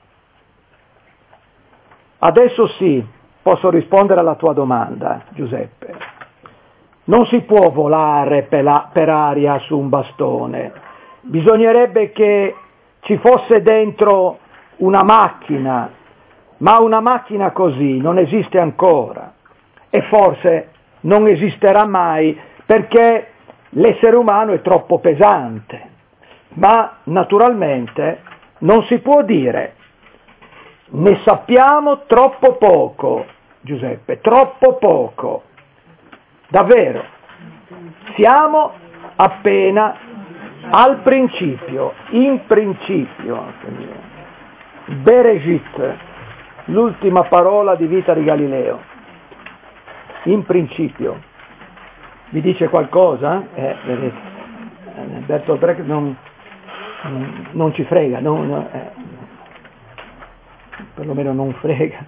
Speaker 1: Adesso sì, posso rispondere alla tua domanda, Giuseppe. Non si può volare per, la, per aria su un bastone, bisognerebbe che ci fosse dentro una macchina, ma una macchina così non esiste ancora e forse non esisterà mai perché l'essere umano è troppo pesante, ma naturalmente non si può dire, ne sappiamo troppo poco, Giuseppe, troppo poco. Davvero, siamo appena al principio, in principio, Bereshit, l'ultima parola di vita di Galileo, in principio. Vi dice qualcosa? Eh, vedete, Bertolt Brecht non, non ci frega, non, eh, perlomeno non frega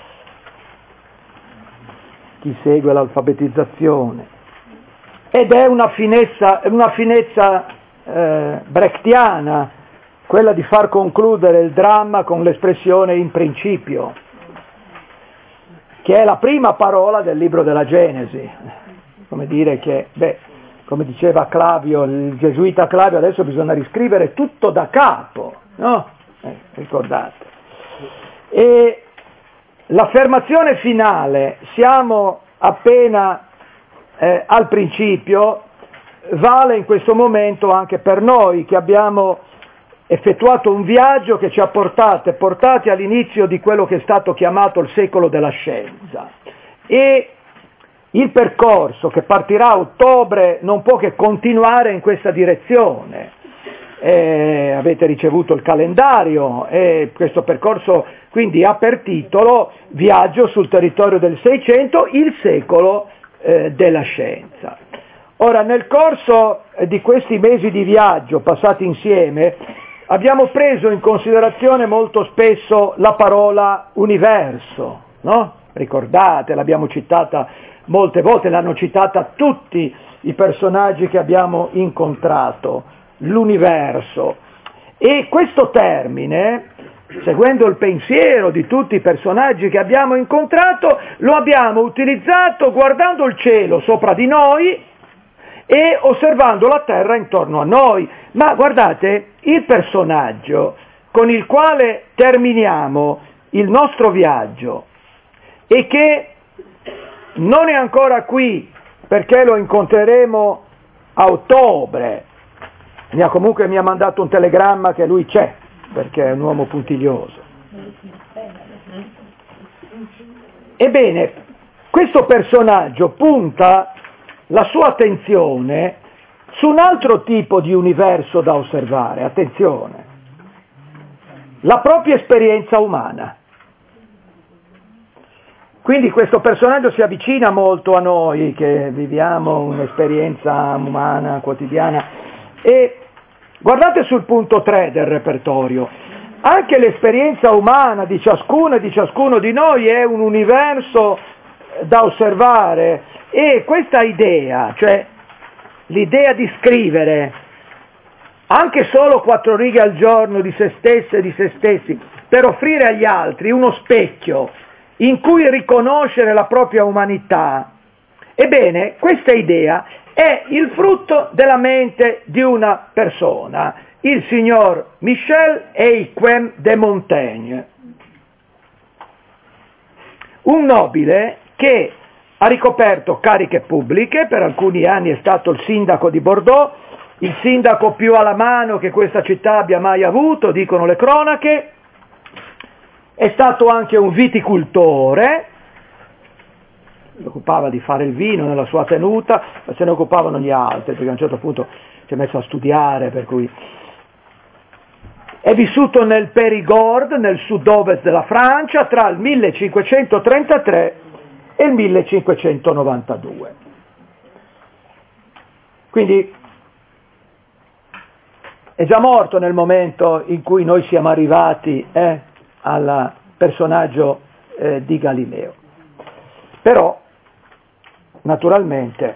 Speaker 1: chi segue l'alfabetizzazione, ed è una finezza, una finezza eh, brechtiana, quella di far concludere il dramma con l'espressione in principio, che è la prima parola del libro della Genesi, come dire che, beh, come diceva Clavio, il gesuita Clavio, adesso bisogna riscrivere tutto da capo, no? Eh, ricordate. E l'affermazione finale, siamo appena eh, al principio, vale in questo momento anche per noi che abbiamo effettuato un viaggio che ci ha portate, portati all'inizio di quello che è stato chiamato il secolo della scienza. E il percorso che partirà a ottobre non può che continuare in questa direzione. Eh, avete ricevuto il calendario e questo percorso quindi ha per titolo Viaggio sul territorio del Seicento, il secolo eh, della scienza. Ora, nel corso di questi mesi di viaggio passati insieme abbiamo preso in considerazione molto spesso la parola universo, no? Ricordate, l'abbiamo citata molte volte, l'hanno citata tutti i personaggi che abbiamo incontrato, l'universo. E questo termine, seguendo il pensiero di tutti i personaggi che abbiamo incontrato, lo abbiamo utilizzato guardando il cielo sopra di noi e osservando la terra intorno a noi. Ma guardate, il personaggio con il quale terminiamo il nostro viaggio e che non è ancora qui perché lo incontreremo a ottobre. Mi ha, comunque mi ha mandato un telegramma che lui c'è, perché è un uomo puntiglioso. Ebbene, questo personaggio punta la sua attenzione su un altro tipo di universo da osservare, attenzione, la propria esperienza umana. Quindi questo personaggio si avvicina molto a noi che viviamo un'esperienza umana quotidiana e guardate sul punto tre del repertorio, anche l'esperienza umana di ciascuno e di ciascuno di noi è un universo da osservare e questa idea, cioè l'idea di scrivere anche solo quattro righe al giorno di se stesse e di se stessi per offrire agli altri uno specchio in cui riconoscere la propria umanità, ebbene questa idea è il frutto della mente di una persona, il signor Michel Eiquem de Montaigne, un nobile che ha ricoperto cariche pubbliche, per alcuni anni è stato il sindaco di Bordeaux, il sindaco più alla mano che questa città abbia mai avuto, dicono le cronache, è stato anche un viticoltore, si occupava di fare il vino nella sua tenuta, ma se ne occupavano gli altri, perché a un certo punto si è messo a studiare, per cui è vissuto nel Périgord, nel sud-ovest della Francia, tra il millecinquecentotrentatré e il millecinquecentonovantadue. Quindi è già morto nel momento in cui noi siamo arrivati eh, al personaggio eh, di Galileo. Però, naturalmente,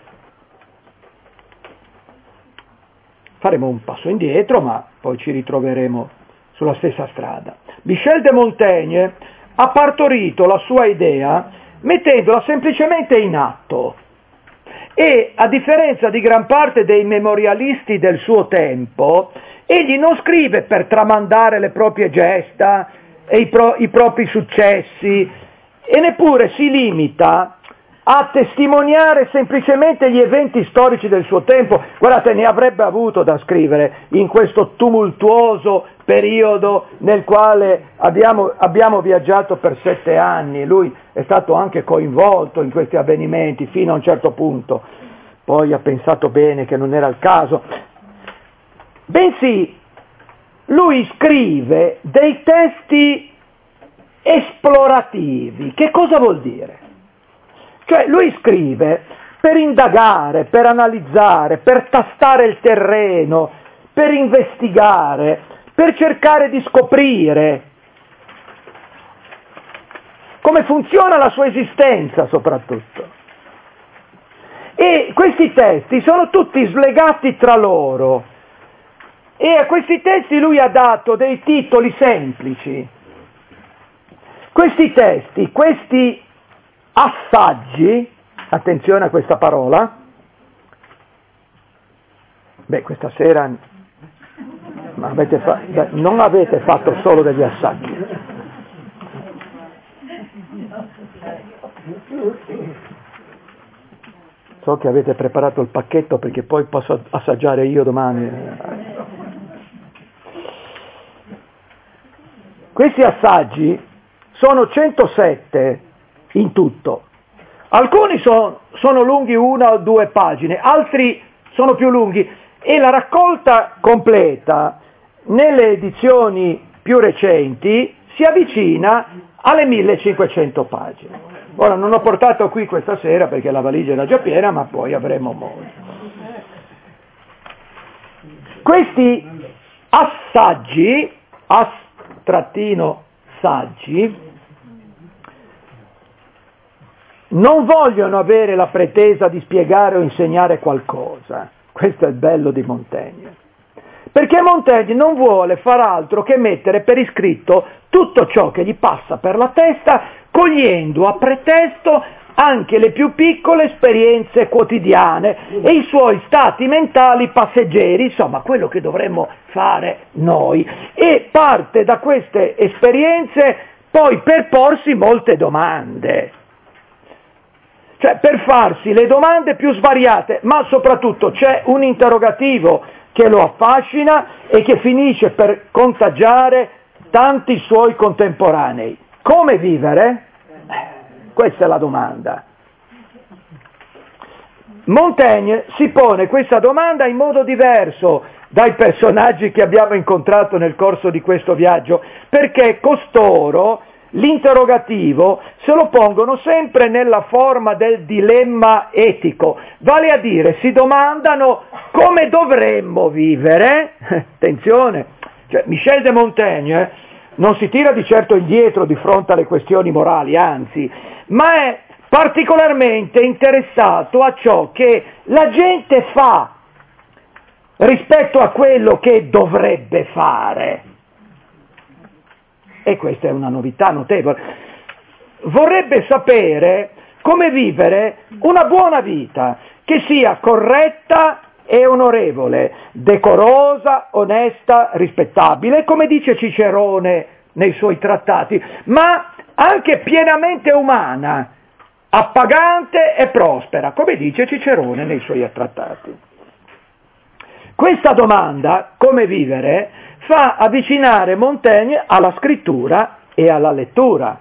Speaker 1: faremo un passo indietro, ma poi ci ritroveremo sulla stessa strada. Michel de Montaigne ha partorito la sua idea mettendola semplicemente in atto e, a differenza di gran parte dei memorialisti del suo tempo, egli non scrive per tramandare le proprie gesta e i, pro, i propri successi e neppure si limita a testimoniare semplicemente gli eventi storici del suo tempo. Guardate, ne avrebbe avuto da scrivere in questo tumultuoso periodo nel quale abbiamo, abbiamo viaggiato per sette anni, lui è stato anche coinvolto in questi avvenimenti fino a un certo punto, poi ha pensato bene che non era il caso, bensì lui scrive dei testi esplorativi. Che cosa vuol dire? Cioè lui scrive per indagare, per analizzare, per tastare il terreno, per investigare, per cercare di scoprire come funziona la sua esistenza soprattutto. E questi testi sono tutti slegati tra loro e a questi testi lui ha dato dei titoli semplici. Questi testi, questi assaggi, attenzione a questa parola, beh questa sera avete fa- beh, non avete fatto solo degli assaggi, so che avete preparato il pacchetto perché poi posso assaggiare io domani. Questi assaggi sono centosette in tutto. Alcuni sono, sono lunghi una o due pagine, altri sono più lunghi e la raccolta completa nelle edizioni più recenti si avvicina alle millecinquecento pagine. Ora non ho portato qui questa sera perché la valigia era già piena, ma poi avremo modo. Questi assaggi, as-saggi, non vogliono avere la pretesa di spiegare o insegnare qualcosa. Questo è il bello di Montaigne. Perché Montaigne non vuole far altro che mettere per iscritto tutto ciò che gli passa per la testa, cogliendo a pretesto anche le più piccole esperienze quotidiane e i suoi stati mentali passeggeri, insomma quello che dovremmo fare noi. E parte da queste esperienze poi per porsi molte domande. cioè per farsi le domande più svariate, ma soprattutto c'è un interrogativo che lo affascina e che finisce per contagiare tanti suoi contemporanei. Come vivere? Questa è la domanda. Montaigne si pone questa domanda in modo diverso dai personaggi che abbiamo incontrato nel corso di questo viaggio, perché costoro l'interrogativo se lo pongono sempre nella forma del dilemma etico, vale a dire si domandano come dovremmo vivere. Attenzione, cioè, Michel de Montaigne non si tira di certo indietro di fronte alle questioni morali, anzi, ma è particolarmente interessato a ciò che la gente fa rispetto a quello che dovrebbe fare. E questa è una novità notevole. Vorrebbe sapere come vivere una buona vita, che sia corretta e onorevole, decorosa, onesta, rispettabile, come dice Cicerone nei suoi trattati, ma anche pienamente umana, appagante e prospera, come dice Cicerone nei suoi trattati. Questa domanda, come vivere, fa avvicinare Montaigne alla scrittura e alla lettura,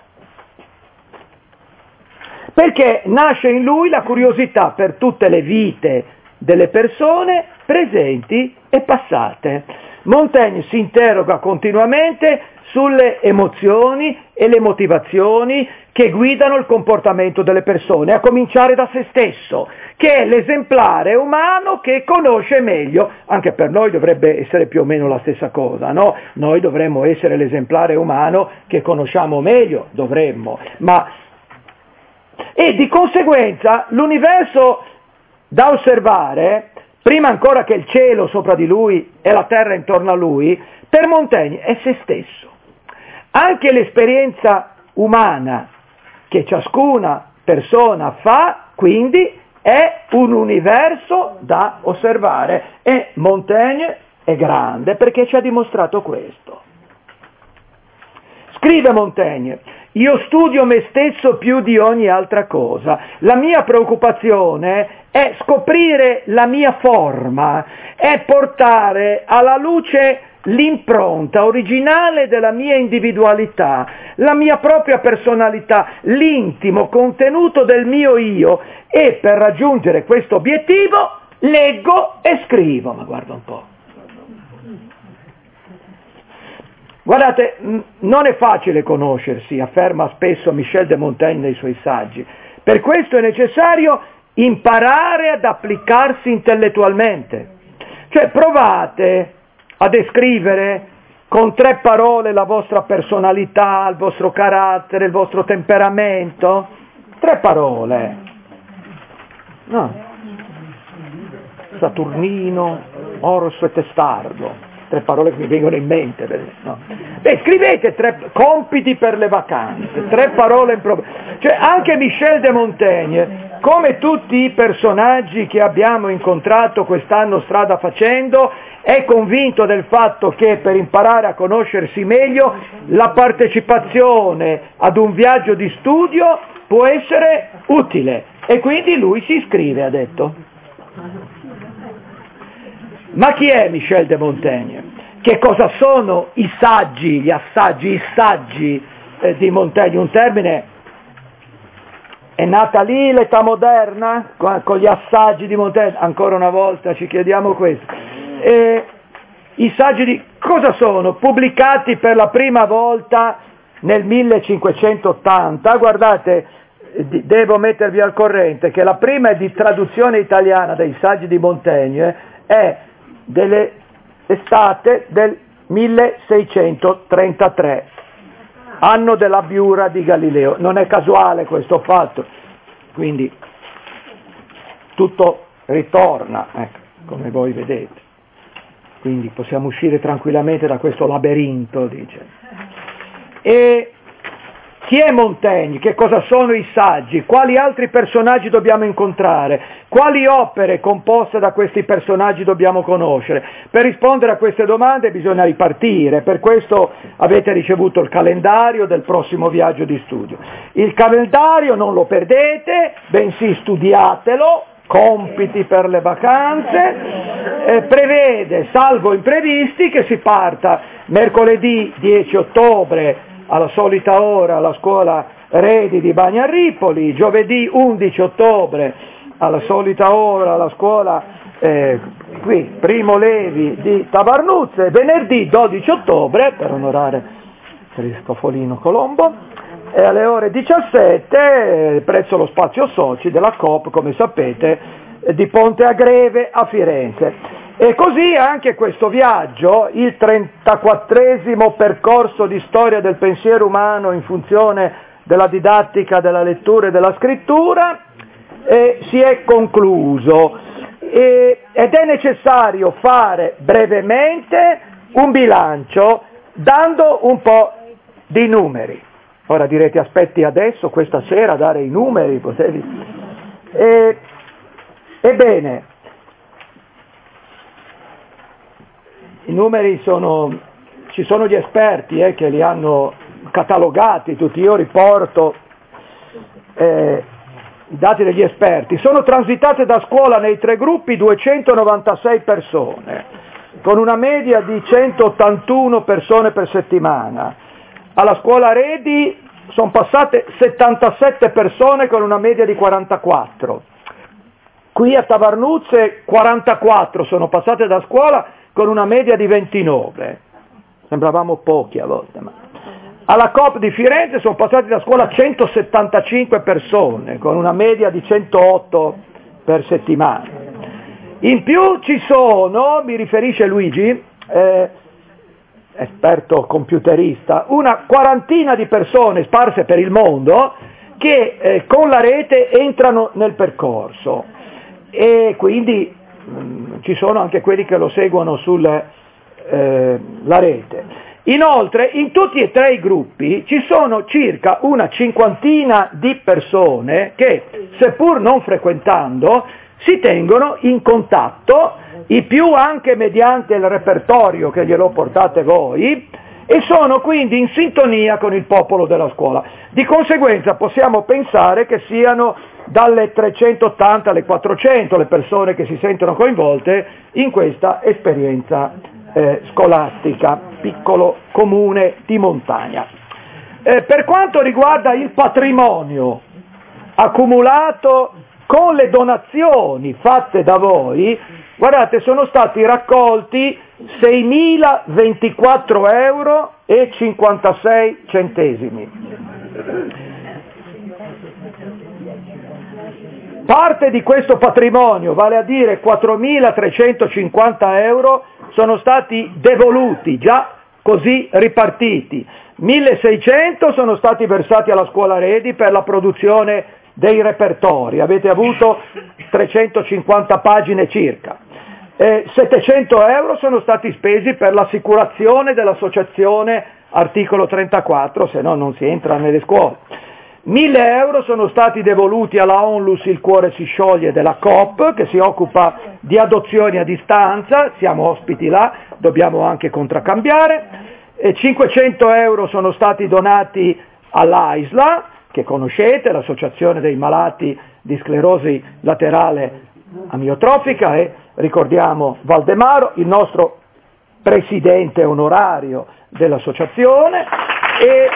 Speaker 1: perché nasce in lui la curiosità per tutte le vite delle persone presenti e passate. Montaigne si interroga continuamente sulle emozioni e le motivazioni che guidano il comportamento delle persone, a cominciare da se stesso, che è l'esemplare umano che conosce meglio. Anche per noi dovrebbe essere più o meno la stessa cosa, no? Noi dovremmo essere l'esemplare umano che conosciamo meglio, dovremmo, ma e di conseguenza l'universo da osservare, prima ancora che il cielo sopra di lui e la terra intorno a lui, per Montaigne è se stesso. Anche l'esperienza umana che ciascuna persona fa, quindi, è un universo da osservare, e Montaigne è grande perché ci ha dimostrato questo. Scrive Montaigne: io studio me stesso più di ogni altra cosa, la mia preoccupazione è scoprire la mia forma, è portare alla luce l'impronta originale della mia individualità, la mia propria personalità, l'intimo contenuto del mio io, e per raggiungere questo obiettivo leggo e scrivo. Ma guarda un po'. Guardate, non è facile conoscersi, afferma spesso Michel de Montaigne nei suoi saggi. Per questo è necessario imparare ad applicarsi intellettualmente. Cioè provate a descrivere con tre parole la vostra personalità, il vostro carattere, il vostro temperamento. Tre parole. No. Saturnino, Orso e Testardo. Tre parole che mi vengono in mente. No. Beh, scrivete tre compiti per le vacanze, tre parole in pro... Cioè anche Michel de Montaigne, come tutti i personaggi che abbiamo incontrato quest'anno strada facendo, è convinto del fatto che per imparare a conoscersi meglio la partecipazione ad un viaggio di studio può essere utile, e quindi lui si iscrive, ha detto. Ma chi è Michel de Montaigne? Che cosa sono i saggi, gli assaggi, i saggi eh, di Montaigne? Un termine, è nata lì l'età moderna con gli assaggi di Montaigne? Ancora una volta ci chiediamo questo. E i saggi di cosa sono? Pubblicati per la prima volta nel millecinquecentottanta. Guardate, devo mettervi al corrente che la prima è di traduzione italiana dei saggi di Montaigne, è dell'estate del milleseicentotrentatré, anno della Biura di Galileo. Non è casuale questo fatto, quindi tutto ritorna, ecco, come voi vedete. Quindi possiamo uscire tranquillamente da questo labirinto, dice. E Chi è Montaigne? Che cosa sono i saggi? Quali altri personaggi dobbiamo incontrare? Quali opere composte da questi personaggi dobbiamo conoscere? Per rispondere a queste domande bisogna ripartire, per questo avete ricevuto il calendario del prossimo viaggio di studio. Il calendario non lo perdete, bensì studiatelo, compiti per le vacanze, eh, prevede, salvo imprevisti, che si parta mercoledì dieci ottobre alla solita ora alla scuola Redi di Bagnaripoli, giovedì undici ottobre alla solita ora alla scuola eh, qui Primo Levi di Tabarnuzze, venerdì dodici ottobre per onorare Cristofolino Colombo e alle ore diciassette eh, presso lo spazio soci della Coop, come sapete, eh, di Ponte a Greve a Firenze. E così anche questo viaggio, il trentaquattresimo percorso di storia del pensiero umano in funzione della didattica, della lettura e della scrittura, eh, si è concluso e, ed è necessario fare brevemente un bilancio dando un po' di numeri. Ora direte, aspetti adesso, questa sera, a dare i numeri, potevi... E, ebbene, i numeri sono, ci sono gli esperti eh, che li hanno catalogati tutti, io riporto eh, i dati degli esperti. Sono transitate da scuola nei tre gruppi duecentonovantasei persone, con una media di centottantuno persone per settimana. Alla scuola Redi sono passate settantasette persone con una media di quarantaquattro. Qui a Tabarnuzze quarantaquattro sono passate da scuola con una media di ventinove, sembravamo pochi a volte, ma alla Coop di Firenze sono passati da scuola centosettantacinque persone, con una media di centootto per settimana. In più ci sono, mi riferisce Luigi, eh, esperto computerista, una quarantina di persone sparse per il mondo che eh, con la rete entrano nel percorso e quindi ci sono anche quelli che lo seguono sulla eh, rete. Inoltre, in tutti e tre i gruppi ci sono circa una cinquantina di persone che, seppur non frequentando, si tengono in contatto, i più anche mediante il repertorio che glielo portate voi, e sono quindi in sintonia con il popolo della scuola. Di conseguenza possiamo pensare che siano dalle trecentottanta alle quattrocento le persone che si sentono coinvolte in questa esperienza eh, scolastica, piccolo comune di montagna. Eh, per quanto riguarda il patrimonio accumulato con le donazioni fatte da voi, guardate, sono stati raccolti seimilaventiquattro euro e cinquantasei centesimi. Parte di questo patrimonio, vale a dire quattromilatrecentocinquanta euro, sono stati devoluti, già così ripartiti. milleseicento sono stati versati alla scuola Redi per la produzione dei repertori, avete avuto trecentocinquanta pagine circa. Eh, settecento euro sono stati spesi per l'assicurazione dell'associazione articolo trentaquattro, se no non si entra nelle scuole. mille euro sono stati devoluti alla Onlus Il Cuore si scioglie della Coop, che si occupa di adozioni a distanza, siamo ospiti là, dobbiamo anche contraccambiare. E cinquecento euro sono stati donati all'A I S L A, che conoscete, l'Associazione dei Malati di Sclerosi Laterale Amiotrofica, e ricordiamo Valdemaro, il nostro presidente onorario dell'associazione, e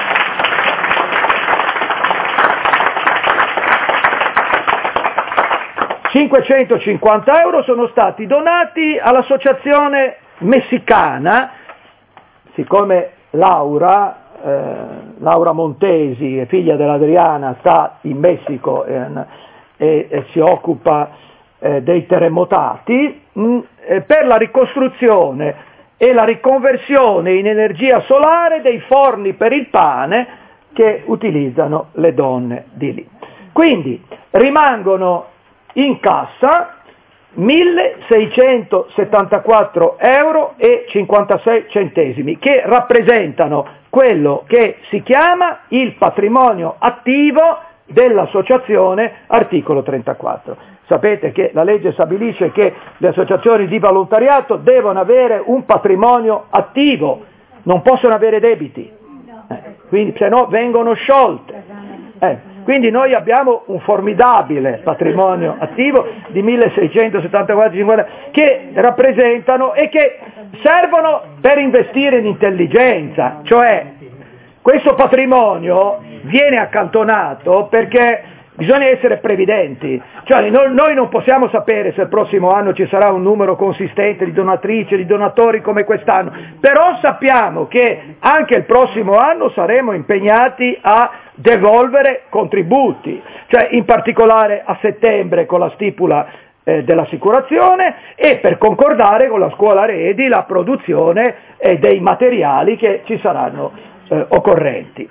Speaker 1: cinquecentocinquanta euro sono stati donati all'associazione messicana, siccome Laura, eh, Laura Montesi, figlia dell'Adriana, sta in Messico e, e, e si occupa eh, dei terremotati, mh, eh, per la ricostruzione e la riconversione in energia solare dei forni per il pane che utilizzano le donne di lì. Quindi rimangono in cassa milleseicentosettantaquattro euro e cinquantasei centesimi, che rappresentano quello che si chiama il patrimonio attivo dell'associazione articolo trentaquattro. Sapete che la legge stabilisce che le associazioni di volontariato devono avere un patrimonio attivo, non possono avere debiti, eh, quindi se no vengono sciolte. Eh, quindi noi abbiamo un formidabile patrimonio attivo di milleseicentosettantaquattro che rappresentano e che servono per investire in intelligenza, cioè questo patrimonio viene accantonato perché bisogna essere previdenti, cioè noi, noi non possiamo sapere se il prossimo anno ci sarà un numero consistente di donatrici, di donatori come quest'anno, però sappiamo che anche il prossimo anno saremo impegnati a devolvere contributi, cioè in particolare a settembre con la stipula eh, dell'assicurazione e per concordare con la scuola Redi la produzione eh, dei materiali che ci saranno eh, occorrenti.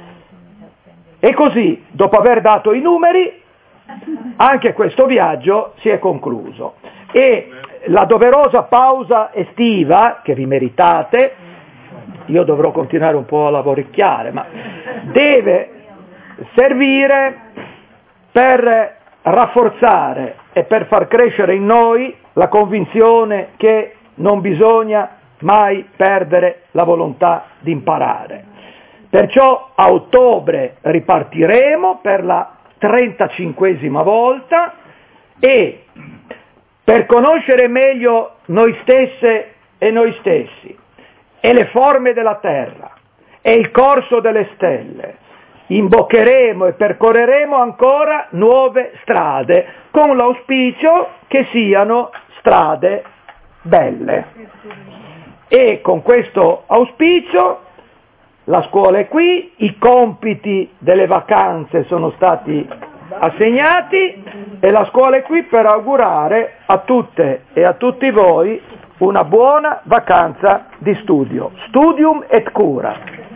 Speaker 1: E così, dopo aver dato i numeri, anche questo viaggio si è concluso. E la doverosa pausa estiva, che vi meritate, io dovrò continuare un po' a lavoricchiare, ma deve servire per rafforzare e per far crescere in noi la convinzione che non bisogna mai perdere la volontà di imparare. Perciò a ottobre ripartiremo per la trentacinquesima volta e per conoscere meglio noi stesse e noi stessi e le forme della terra e il corso delle stelle, imboccheremo e percorreremo ancora nuove strade con l'auspicio che siano strade belle. E con questo auspicio la scuola è qui, i compiti delle vacanze sono stati assegnati e la scuola è qui per augurare a tutte e a tutti voi una buona vacanza di studio. Studium et cura.